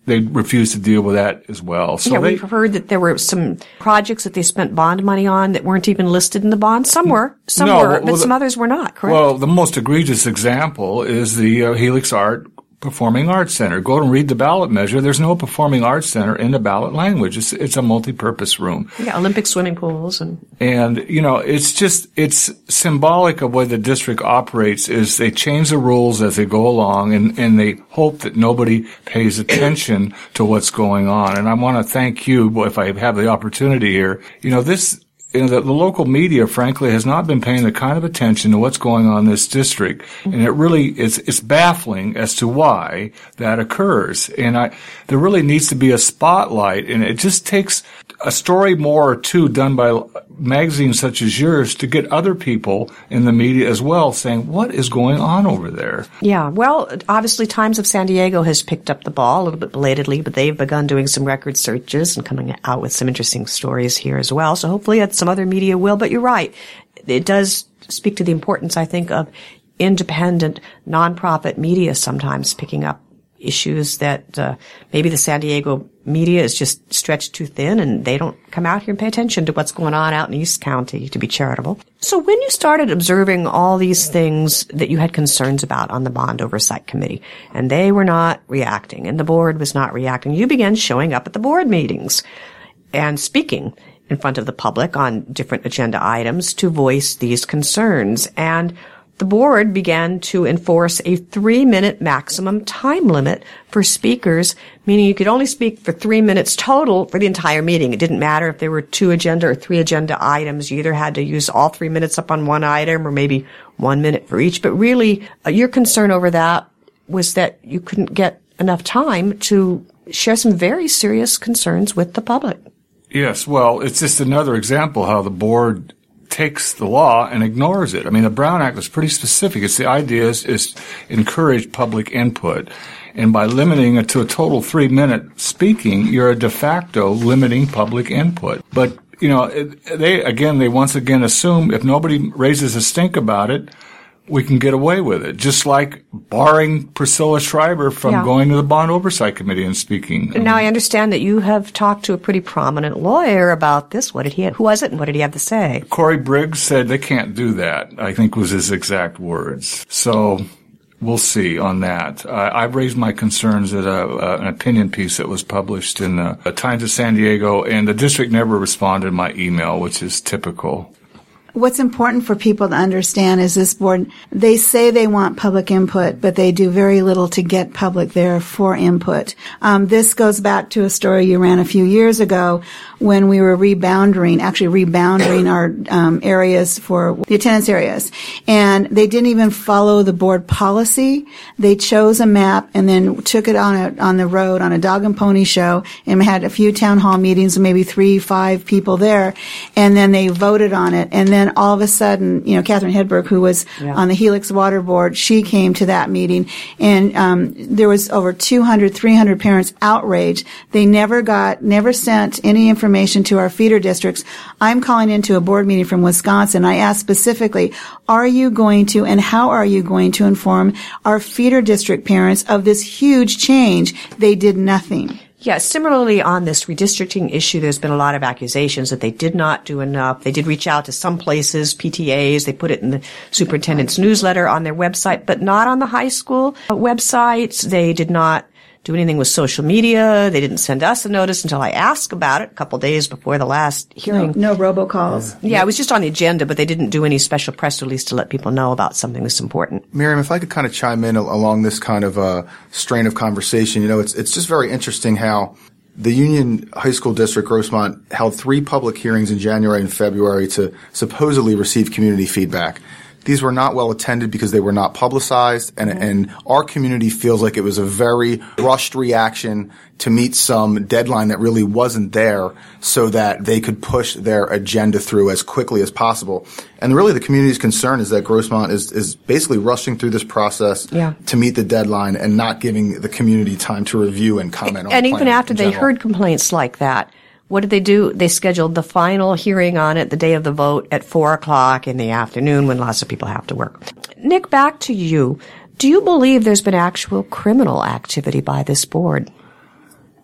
they refused to deal with that as well. So yeah, they, we've heard that there were some projects that they spent bond money on that weren't even listed in the bond. Some were, some no, were, well, but well, some the, others were not, correct? Well, the most egregious example is the uh, Helix Art Performing Arts Center. Go and read the ballot measure. There's no performing arts center in the ballot language. It's, it's a multi-purpose room. Yeah, Olympic swimming pools and. And, you know, it's just, it's symbolic of the way the district operates is they change the rules as they go along and, and they hope that nobody pays attention to what's going on. And I want to thank you, if I have the opportunity here. You know, this, You know, the, the local media, frankly, has not been paying the kind of attention to what's going on in this district. And it really is, it's baffling as to why that occurs. And I, there really needs to be a spotlight, and it just takes a story more or two done by magazines such as yours to get other people in the media as well saying, what is going on over there? Yeah, well, obviously Times of San Diego has picked up the ball a little bit belatedly, but they've begun doing some record searches and coming out with some interesting stories here as well. So hopefully that's some other media will, but you're right. It does speak to the importance, I think, of independent, nonprofit media sometimes picking up issues that uh, maybe the San Diego media is just stretched too thin and they don't come out here and pay attention to what's going on out in East County to be charitable. So when you started observing all these things that you had concerns about on the Bond Oversight Committee, and they were not reacting and the board was not reacting, you began showing up at the board meetings and speaking in front of the public on different agenda items to voice these concerns. And the board began to enforce a three-minute maximum time limit for speakers, meaning you could only speak for three minutes total for the entire meeting. It didn't matter if there were two agenda or three agenda items. You either had to use all three minutes up on one item or maybe one minute for each. But really, uh, your concern over that was that you couldn't get enough time to share some very serious concerns with the public. Yes, well, it's just another example how the board takes the law and ignores it. I mean, the Brown Act was pretty specific. It's the idea is, is encourage public input. And by limiting it to a total three-minute speaking, you're a de facto limiting public input. But, you know, it, they, again, they once again assume if nobody raises a stink about it, we can get away with it. Just like barring Priscilla Schreiber from yeah. going to the Bond Oversight Committee and speaking. Now, I understand that you have talked to a pretty prominent lawyer about this. What did he have, who was it and what did he have to say? Corey Briggs said they can't do that, I think was his exact words. So we'll see on that. Uh, I've raised my concerns at a, uh, an opinion piece that was published in the Times of San Diego, and the district never responded to my email, which is typical. What's important for people to understand is this board, they say they want public input, but they do very little to get public there for input. Um, this goes back to a story you ran a few years ago when we were rebounding, actually rebounding our um, areas for the attendance areas. And they didn't even follow the board policy. They chose a map and then took it on a, on the road on a dog and pony show and had a few town hall meetings, maybe three, five people there. And then they voted on it. And then And all of a sudden, you know, Catherine Hedberg, who was yeah. on the Helix Water Board, she came to that meeting, and um, there was over two hundred, three hundred parents outraged. They never got, never sent any information to our feeder districts. I'm calling into a board meeting from Wisconsin. I asked specifically, are you going to, and how are you going to inform our feeder district parents of this huge change? They did nothing. Yeah, similarly on this redistricting issue, there's been a lot of accusations that they did not do enough. They did reach out to some places, P T As, they put it in the superintendent's newsletter on their website, but not on the high school websites. They did not do anything with social media. They didn't send us a notice until I asked about it a couple days before the last hearing. No, no robocalls. Yeah, yeah, it was just on the agenda, but they didn't do any special press release to let people know about something that's important. Miriam, if I could kind of chime in along this kind of uh, strain of conversation, you know, it's it's just very interesting how the Union High School District, Grossmont, held three public hearings in January and February to supposedly receive community feedback. These were not well attended because they were not publicized, and, mm-hmm. and our community feels like it was a very rushed reaction to meet some deadline that really wasn't there so that they could push their agenda through as quickly as possible. And really the community's concern is that Grossmont is, is basically rushing through this process yeah. to meet the deadline and not giving the community time to review and comment and on And the even after they heard complaints like that, what did they do? They scheduled the final hearing on it the day of the vote at four o'clock in the afternoon when lots of people have to work. Nick, back to you. Do you believe there's been actual criminal activity by this board?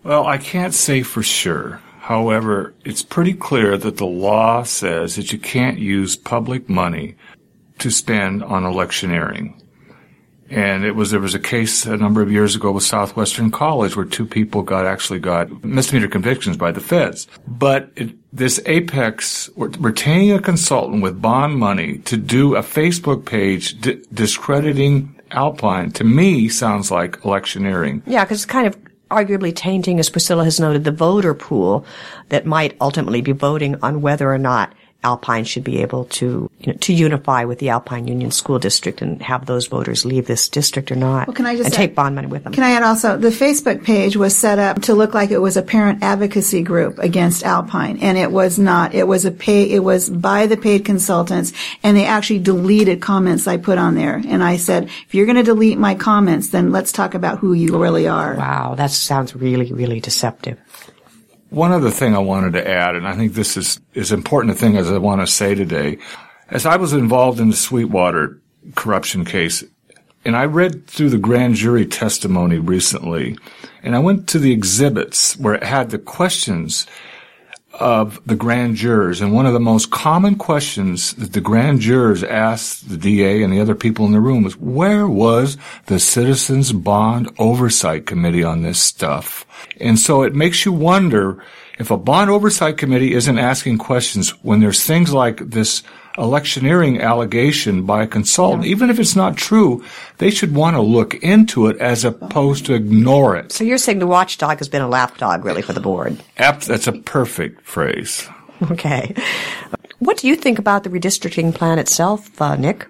Well, I can't say for sure. However, it's pretty clear that the law says that you can't use public money to spend on electioneering. And it was, there was a case a number of years ago with Southwestern College where two people got, actually got misdemeanor convictions by the feds. But it, this Apex, retaining a consultant with bond money to do a Facebook page di- discrediting Alpine, to me, sounds like electioneering. Yeah, because it's kind of arguably tainting, as Priscilla has noted, the voter pool that might ultimately be voting on whether or not Alpine should be able to, you know, to unify with the Alpine Union School District and have those voters leave this district or not. Well, can I just and add, take bond money with them. Can I add also, the Facebook page was set up to look like it was a parent advocacy group against Alpine, and it was not. It was a pay, it was by the paid consultants, and they actually deleted comments I put on there. And I said, if you're going to delete my comments, then let's talk about who you really are. Wow, that sounds really, really deceptive. One other thing I wanted to add, and I think this is as important a thing as I want to say today, as I was involved in the Sweetwater corruption case, and I read through the grand jury testimony recently, and I went to the exhibits where it had the questions of the grand jurors, and one of the most common questions that the grand jurors asked the D A and the other people in the room was, where was the Citizens Bond Oversight Committee on this stuff? And so it makes you wonder if a bond oversight committee isn't asking questions when there's things like this electioneering allegation by a consultant, yeah. Even if it's not true, they should want to look into it as opposed to ignore it. So you're saying the watchdog has been a lapdog, really, for the board? That's a perfect phrase. Okay. What do you think about the redistricting plan itself, uh, Nick?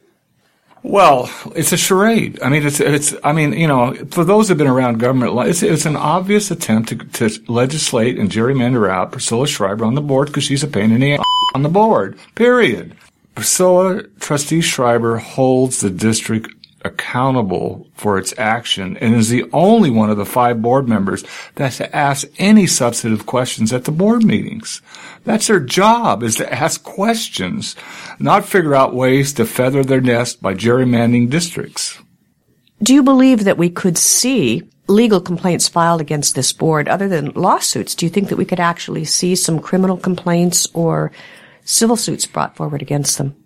Well, it's a charade. I mean, it's, it's, I mean, you know, for those who've been around government, it's, it's an obvious attempt to, to legislate and gerrymander out Priscilla Schreiber on the board because she's a pain in the ass on the board, period. Priscilla, Trustee Schreiber holds the district accountable for its action and is the only one of the five board members that's asked any substantive questions at the board meetings. That's their job, is to ask questions, not figure out ways to feather their nest by gerrymandering districts. Do you believe that we could see legal complaints filed against this board other than lawsuits? Do you think that we could actually see some criminal complaints or civil suits brought forward against them?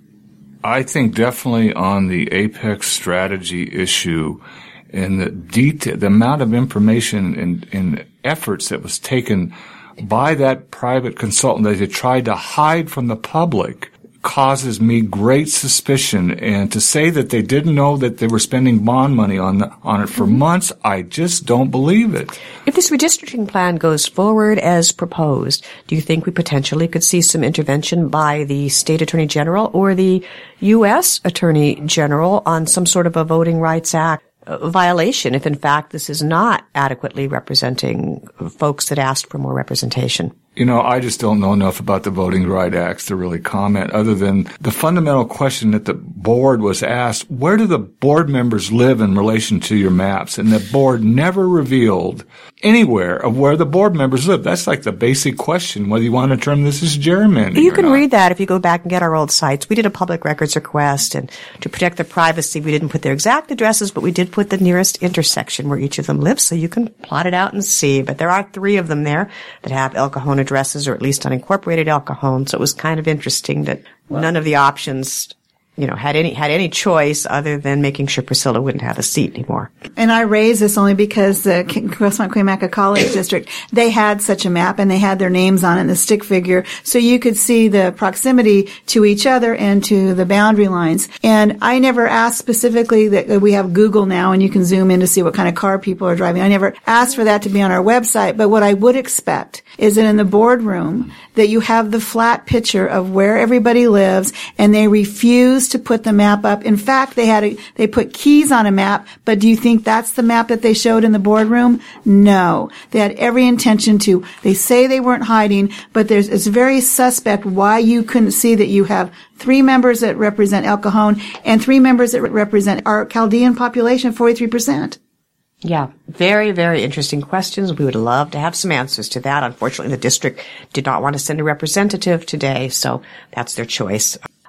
I think definitely on the Apex strategy issue and the detail, the amount of information and, and efforts that was taken by that private consultant that they tried to hide from the public causes me great suspicion. And to say that they didn't know that they were spending bond money on the, on it for mm-hmm. months, I just don't believe it. If this redistricting plan goes forward as proposed, do you think we potentially could see some intervention by the state attorney general or the U S attorney general on some sort of a Voting Rights Act violation if, in fact, this is not adequately representing folks that asked for more representation? You know, I just don't know enough about the Voting Rights Act to really comment, other than the fundamental question that the board was asked, where do the board members live in relation to your maps? And the board never revealed anywhere of where the board members live. That's like the basic question, whether you want to term this as gerrymandering. You can or not. read that if you go back and get our old sites. We did a public records request, and to protect their privacy, we didn't put their exact addresses, but we did put the nearest intersection where each of them lives, so you can plot it out and see. But there are three of them there that have El Cajon addresses, or at least unincorporated El Cajon, so it was kind of interesting that well, none of the options, you know, had any had any choice other than making sure Priscilla wouldn't have a seat anymore. And I raise this only because the Westmont Cuyamaca College District, they had such a map and they had their names on it in the stick figure, so you could see the proximity to each other and to the boundary lines. And I never asked specifically that we have Google now and you can zoom in to see what kind of car people are driving. I never asked for that to be on our website, but what I would expect is that in the boardroom that you have the flat picture of where everybody lives, and they refuse to put the map up. In fact, they had a, they put keys on a map, but do you think that's the map that they showed in the boardroom? No. They had every intention to. They say they weren't hiding, but there's, it's very suspect why you couldn't see that you have three members that represent El Cajon and three members that represent our Chaldean population, forty-three percent. Yeah, very, very interesting questions. We would love to have some answers to that. Unfortunately, the district did not want to send a representative today, so that's their choice.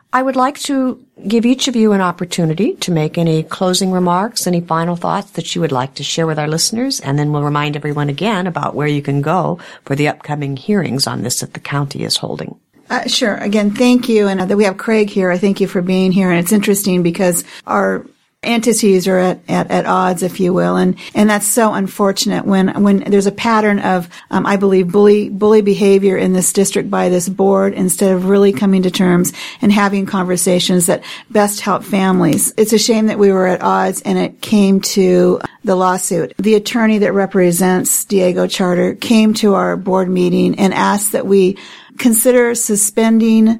I would like to give each of you an opportunity to make any closing remarks, any final thoughts that you would like to share with our listeners, and then we'll remind everyone again about where you can go for the upcoming hearings on this that the county is holding. Uh, sure. Again, thank you. And uh, we have Craig here. I thank you for being here. And it's interesting because our entities are at, at, at odds, if you will. And, and that's so unfortunate when, when there's a pattern of, um, I believe, bully, bully behavior in this district by this board instead of really coming to terms and having conversations that best help families. It's a shame that we were at odds and it came to the lawsuit. The attorney that represents Diego Charter came to our board meeting and asked that we consider suspending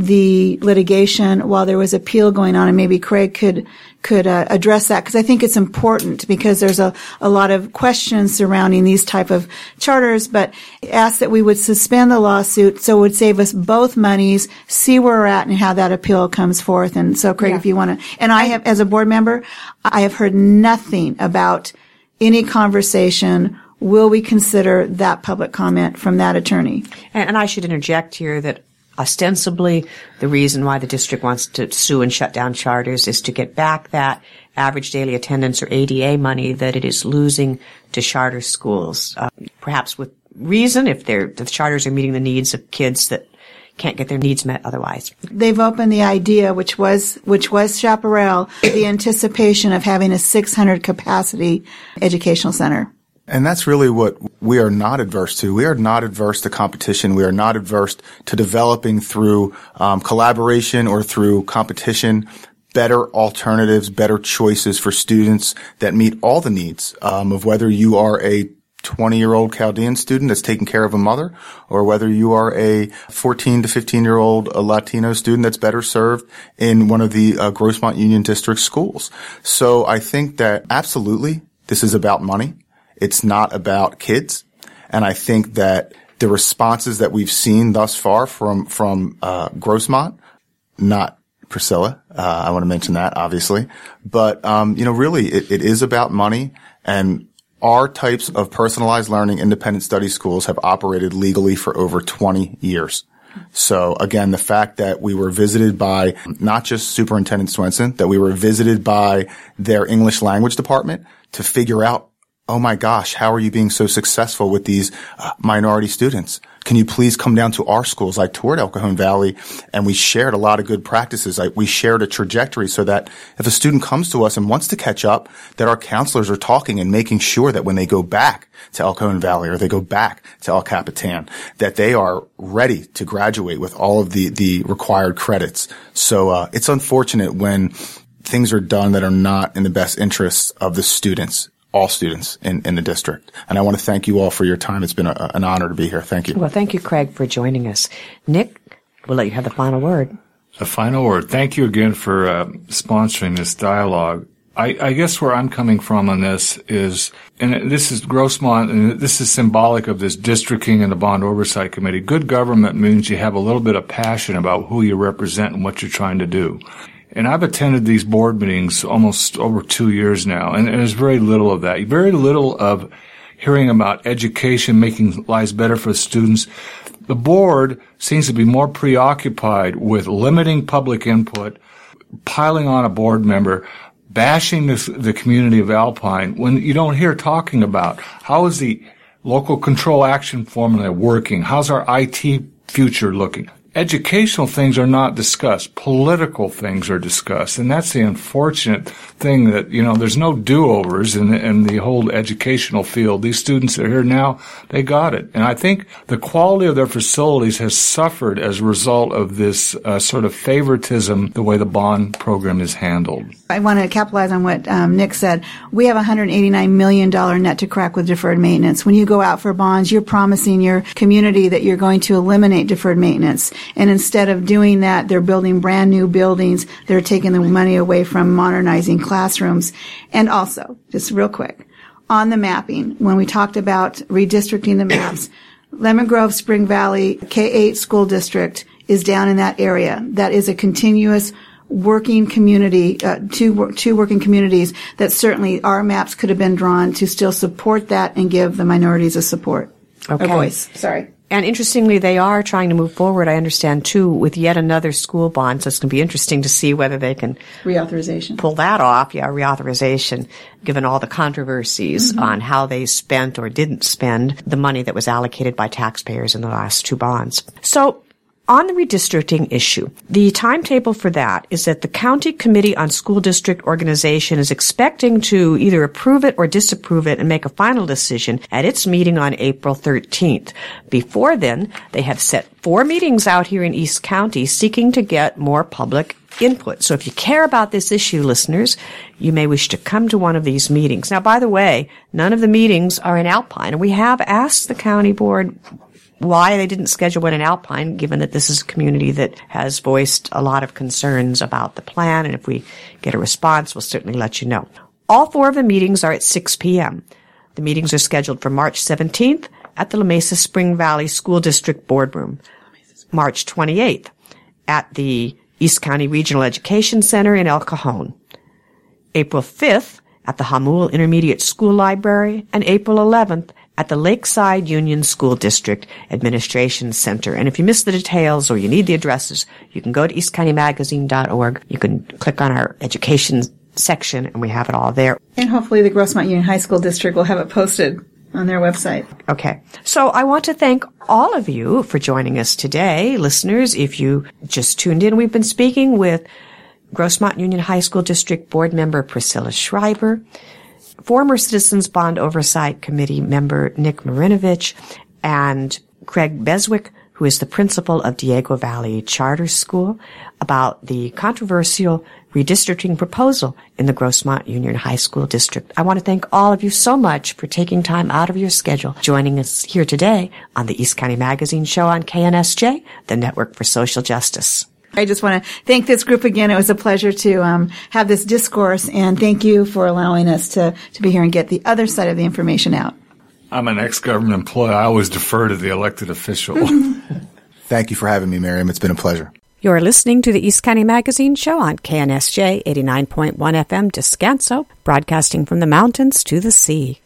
the litigation while there was appeal going on, and maybe Craig could could uh, address that, because I think it's important because there's a, a lot of questions surrounding these type of charters, but asked that we would suspend the lawsuit so it would save us both monies, see where we're at and how that appeal comes forth. And so, Craig, yeah. if you want to, and I have, as a board member, I have heard nothing about any conversation. Will we consider that public comment from that attorney? And, and I should interject here that ostensibly, the reason why the district wants to sue and shut down charters is to get back that average daily attendance or A D A money that it is losing to charter schools. Uh, perhaps with reason, if they're, the charters are meeting the needs of kids that can't get their needs met otherwise. They've opened the idea, which was, which was Chaparral, the anticipation of having a six hundred capacity educational center. And that's really what we are not adverse to. We are not adverse to competition. We are not adverse to developing through um, collaboration or through competition better alternatives, better choices for students that meet all the needs um, of whether you are a twenty-year-old Chaldean student that's taking care of a mother, or whether you are a fourteen to fifteen-year-old Latino student that's better served in one of the uh, Grossmont Union District schools. So I think that absolutely this is about money. It's not about kids. And I think that the responses that we've seen thus far from, from, uh, Grossmont, not Priscilla, uh, I want to mention that, obviously. But, um, you know, really, it, it is about money, and our types of personalized learning independent study schools have operated legally for over twenty years. So again, the fact that we were visited by not just Superintendent Swenson, that we were visited by their English language department to figure out, oh my gosh, how are you being so successful with these uh, minority students? Can you please come down to our schools? I toured El Cajon Valley and we shared a lot of good practices. I, we shared a trajectory so that if a student comes to us and wants to catch up, that our counselors are talking and making sure that when they go back to El Cajon Valley or they go back to El Capitan, that they are ready to graduate with all of the, the required credits. So, uh, it's unfortunate when things are done that are not in the best interests of the students. All students in, in the district. And I want to thank you all for your time. It's been a, an honor to be here. Thank you. Well, thank you, Craig, for joining us. Nick, we'll let you have the final word. The final word. Thank you again for uh, sponsoring this dialogue. I, I guess where I'm coming from on this is, and this is Grossmont, and this is symbolic of this districting and the Bond Oversight Committee. Good government means you have a little bit of passion about who you represent and what you're trying to do. And I've attended these board meetings almost over two years now, and there's very little of that. Very little of hearing about education, making lives better for students. The board seems to be more preoccupied with limiting public input, piling on a board member, bashing the, the community of Alpine, when you don't hear talking about how is the local control action formula working? How's our I T future looking? Educational things are not discussed. Political things are discussed. And that's the unfortunate thing that, you know, there's no do-overs in the, in the whole educational field. These students that are here now, they got it. And I think the quality of their facilities has suffered as a result of this uh, sort of favoritism, the way the bond program is handled. I want to capitalize on what um, Nick said. We have one hundred eighty-nine million dollars net to crack with deferred maintenance. When you go out for bonds, you're promising your community that you're going to eliminate deferred maintenance. And instead of doing that, they're building brand new buildings. They're taking the money away from modernizing classrooms. And also, just real quick, on the mapping, when we talked about redistricting the maps, Lemon Grove, Spring Valley, K eight school district is down in that area. That is a continuous working community, uh, two, two working communities that certainly our maps could have been drawn to still support that and give the minorities a support. Okay. A voice. Sorry. And interestingly, they are trying to move forward, I understand, too, with yet another school bond. So it's going to be interesting to see whether they can reauthorization pull that off. Yeah, reauthorization, given all the controversies mm-hmm. on how they spent or didn't spend the money that was allocated by taxpayers in the last two bonds. So on the redistricting issue, the timetable for that is that the County Committee on School District Organization is expecting to either approve it or disapprove it and make a final decision at its meeting on April thirteenth. Before then, they have set four meetings out here in East County seeking to get more public input. So if you care about this issue, listeners, you may wish to come to one of these meetings. Now, by the way, none of the meetings are in Alpine, and we have asked the county board why they didn't schedule one in Alpine, given that this is a community that has voiced a lot of concerns about the plan, and if we get a response, we'll certainly let you know. All four of the meetings are at six p.m. The meetings are scheduled for March seventeenth at the La Mesa Spring Valley School District Boardroom, March twenty-eighth at the East County Regional Education Center in El Cajon, April fifth at the Hamul Intermediate School Library, and April eleventh at the Lakeside Union School District Administration Center. And if you missed the details or you need the addresses, you can go to east county magazine dot org. You can click on our education section, and we have it all there. And hopefully the Grossmont Union High School District will have it posted on their website. Okay. So I want to thank all of you for joining us today. Listeners, if you just tuned in, we've been speaking with Grossmont Union High School District Board Member Priscilla Schreiber, former Citizens Bond Oversight Committee member Nick Marinovich, and Craig Beswick, who is the principal of Diego Valley Charter School, about the controversial redistricting proposal in the Grossmont Union High School District. I want to thank all of you so much for taking time out of your schedule, joining us here today on the East County Magazine Show on K N S J, the Network for Social Justice. I just want to thank this group again. It was a pleasure to um, have this discourse, and thank you for allowing us to, to be here and get the other side of the information out. I'm an ex-government employee. I always defer to the elected official. Thank you for having me, Miriam. It's been a pleasure. You're listening to the East County Magazine Show on K N S J eighty-nine point one F M Descanso, broadcasting from the mountains to the sea.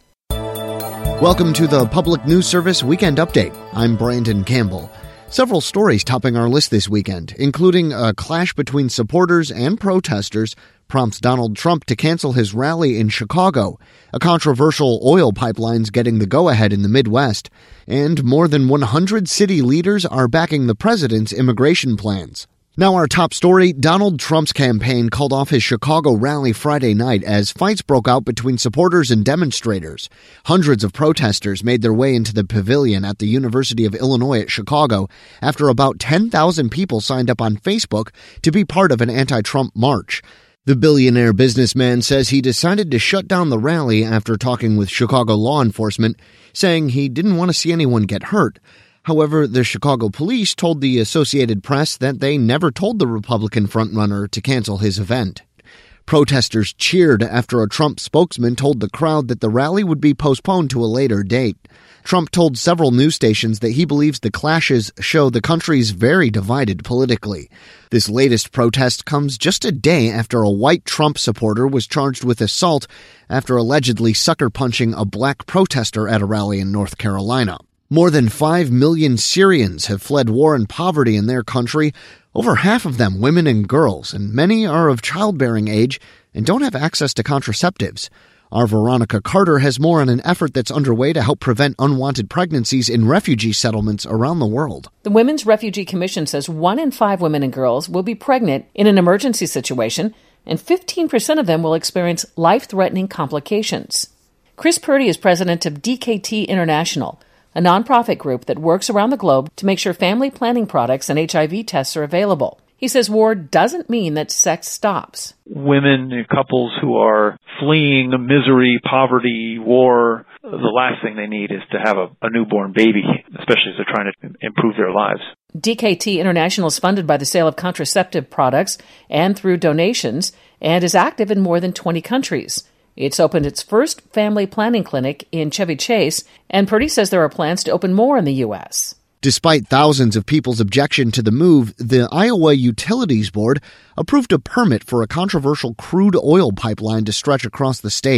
Welcome to the Public News Service Weekend Update. I'm Brandon Campbell. Several stories topping our list this weekend, including a clash between supporters and protesters prompts Donald Trump to cancel his rally in Chicago, a controversial oil pipelines getting the go-ahead in the Midwest, and more than one hundred city leaders are backing the president's immigration plans. Now our top story, Donald Trump's campaign called off his Chicago rally Friday night as fights broke out between supporters and demonstrators. Hundreds of protesters made their way into the pavilion at the University of Illinois at Chicago after about ten thousand people signed up on Facebook to be part of an anti-Trump march. The billionaire businessman says he decided to shut down the rally after talking with Chicago law enforcement, saying he didn't want to see anyone get hurt. However, the Chicago police told the Associated Press that they never told the Republican frontrunner to cancel his event. Protesters cheered after a Trump spokesman told the crowd that the rally would be postponed to a later date. Trump told several news stations that he believes the clashes show the country's very divided politically. This latest protest comes just a day after a white Trump supporter was charged with assault after allegedly sucker-punching a black protester at a rally in North Carolina. More than five million Syrians have fled war and poverty in their country, over half of them women and girls, and many are of childbearing age and don't have access to contraceptives. Our Veronica Carter has more on an effort that's underway to help prevent unwanted pregnancies in refugee settlements around the world. The Women's Refugee Commission says one in five women and girls will be pregnant in an emergency situation, and fifteen percent of them will experience life-threatening complications. Chris Purdy is president of D K T International, a nonprofit group that works around the globe to make sure family planning products and H I V tests are available. He says war doesn't mean that sex stops. Women and couples who are fleeing misery, poverty, war, the last thing they need is to have a, a newborn baby, especially as they're trying to improve their lives. D K T International is funded by the sale of contraceptive products and through donations, and is active in more than twenty countries. It's opened its first family planning clinic in Chevy Chase, and Purdy says there are plans to open more in the U S. Despite thousands of people's objection to the move, the Iowa Utilities Board approved a permit for a controversial crude oil pipeline to stretch across the state.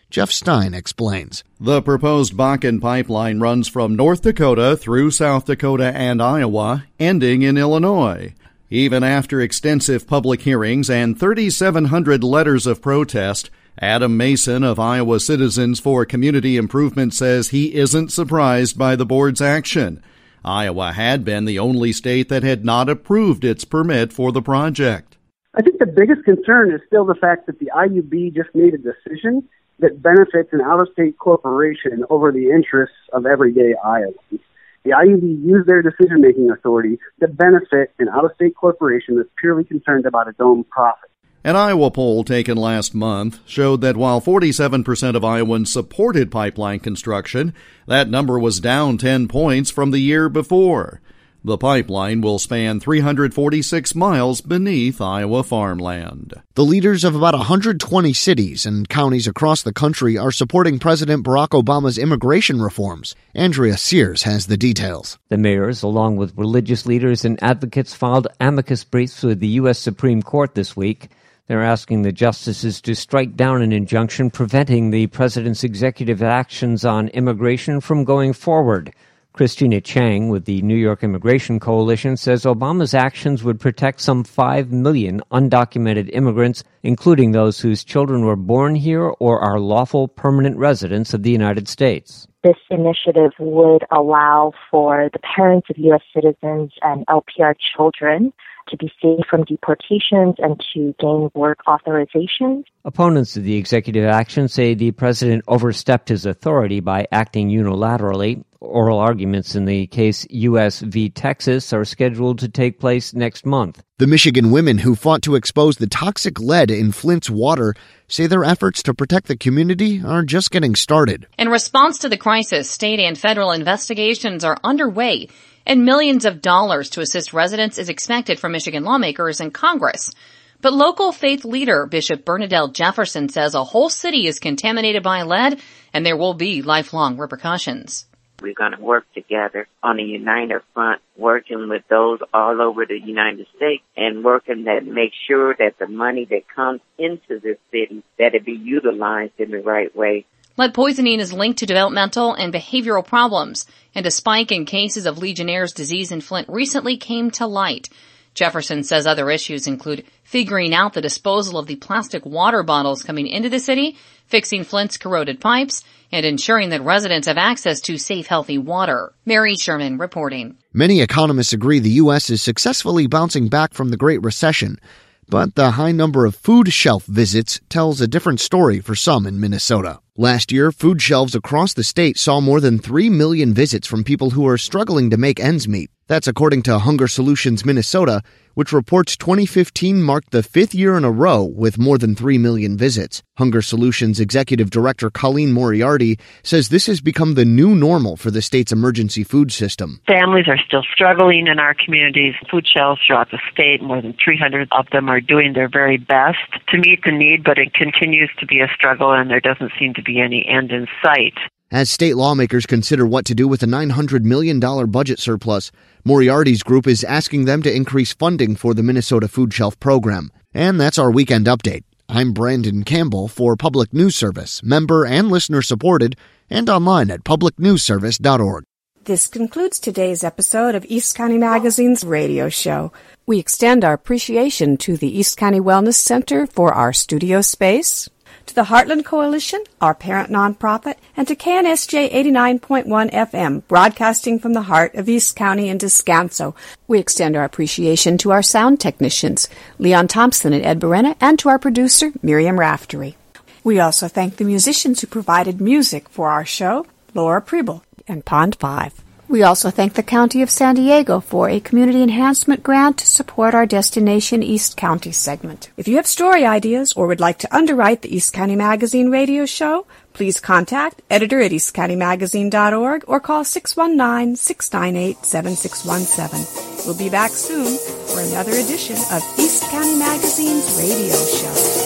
Jeff Stein explains. The proposed Bakken pipeline runs from North Dakota through South Dakota and Iowa, ending in Illinois. Even after extensive public hearings and thirty-seven hundred letters of protest, Adam Mason of Iowa Citizens for Community Improvement says he isn't surprised by the board's action. Iowa had been the only state that had not approved its permit for the project. I think the biggest concern is still the fact that the I U B just made a decision that benefits an out-of-state corporation over the interests of everyday Iowans. The I U B used their decision-making authority to benefit an out-of-state corporation that's purely concerned about its own profit. An Iowa poll taken last month showed that while forty-seven percent of Iowans supported pipeline construction, that number was down ten points from the year before. The pipeline will span three hundred forty-six miles beneath Iowa farmland. The leaders of about one hundred twenty cities and counties across the country are supporting President Barack Obama's immigration reforms. Andrea Sears has the details. The mayors, along with religious leaders and advocates, filed amicus briefs with the U S Supreme Court this week. They're asking the justices to strike down an injunction preventing the president's executive actions on immigration from going forward. Christina Chang with the New York Immigration Coalition says Obama's actions would protect some five million undocumented immigrants, including those whose children were born here or are lawful permanent residents of the United States. This initiative would allow for the parents of U S citizens and L P R children to be safe from deportations and to gain work authorizations. Opponents of the executive action say the president overstepped his authority by acting unilaterally. Oral arguments in the case U S v. Texas are scheduled to take place next month. The Michigan women who fought to expose the toxic lead in Flint's water say their efforts to protect the community are just getting started. In response to the crisis, state and federal investigations are underway, and millions of dollars to assist residents is expected from Michigan lawmakers and Congress. But local faith leader Bishop Bernadelle Jefferson says a whole city is contaminated by lead, and there will be lifelong repercussions. We're going to work together on a united front, working with those all over the United States and working that make sure that the money that comes into this city, that it be utilized in the right way. Lead poisoning is linked to developmental and behavioral problems, and a spike in cases of Legionnaire's disease in Flint recently came to light. Jefferson says other issues include figuring out the disposal of the plastic water bottles coming into the city, fixing Flint's corroded pipes, and ensuring that residents have access to safe, healthy water. Mary Sherman reporting. Many economists agree the U S is successfully bouncing back from the Great Recession, but the high number of food shelf visits tells a different story for some in Minnesota. Last year, food shelves across the state saw more than three million visits from people who are struggling to make ends meet. That's according to Hunger Solutions Minnesota, which reports twenty fifteen marked the fifth year in a row with more than three million visits. Hunger Solutions Executive Director Colleen Moriarty says this has become the new normal for the state's emergency food system. Families are still struggling in our communities. Food shelves throughout the state, more than three hundred of them are doing their very best to meet the need, but it continues to be a struggle and there doesn't seem to be any end in sight. As state lawmakers consider what to do with a nine hundred million dollars budget surplus, Moriarty's group is asking them to increase funding for the Minnesota Food Shelf Program. And that's our weekend update. I'm Brandon Campbell for Public News Service, member and listener supported, and online at public news service dot org. This concludes today's episode of East County Magazine's radio show. We extend our appreciation to the East County Wellness Center for our studio space, to the Heartland Coalition, our parent nonprofit, and to K N S J eighty-nine point one F M, broadcasting from the heart of East County and Descanso. We extend our appreciation to our sound technicians, Leon Thompson and Ed Berena, and to our producer, Miriam Raftery. We also thank the musicians who provided music for our show, Laura Preble and Pond five. We also thank the County of San Diego for a community enhancement grant to support our Destination East County segment. If you have story ideas or would like to underwrite the East County Magazine radio show, please contact editor at east county magazine dot org or call six one nine, six nine eight, seven six one seven. We'll be back soon for another edition of East County Magazine's radio show.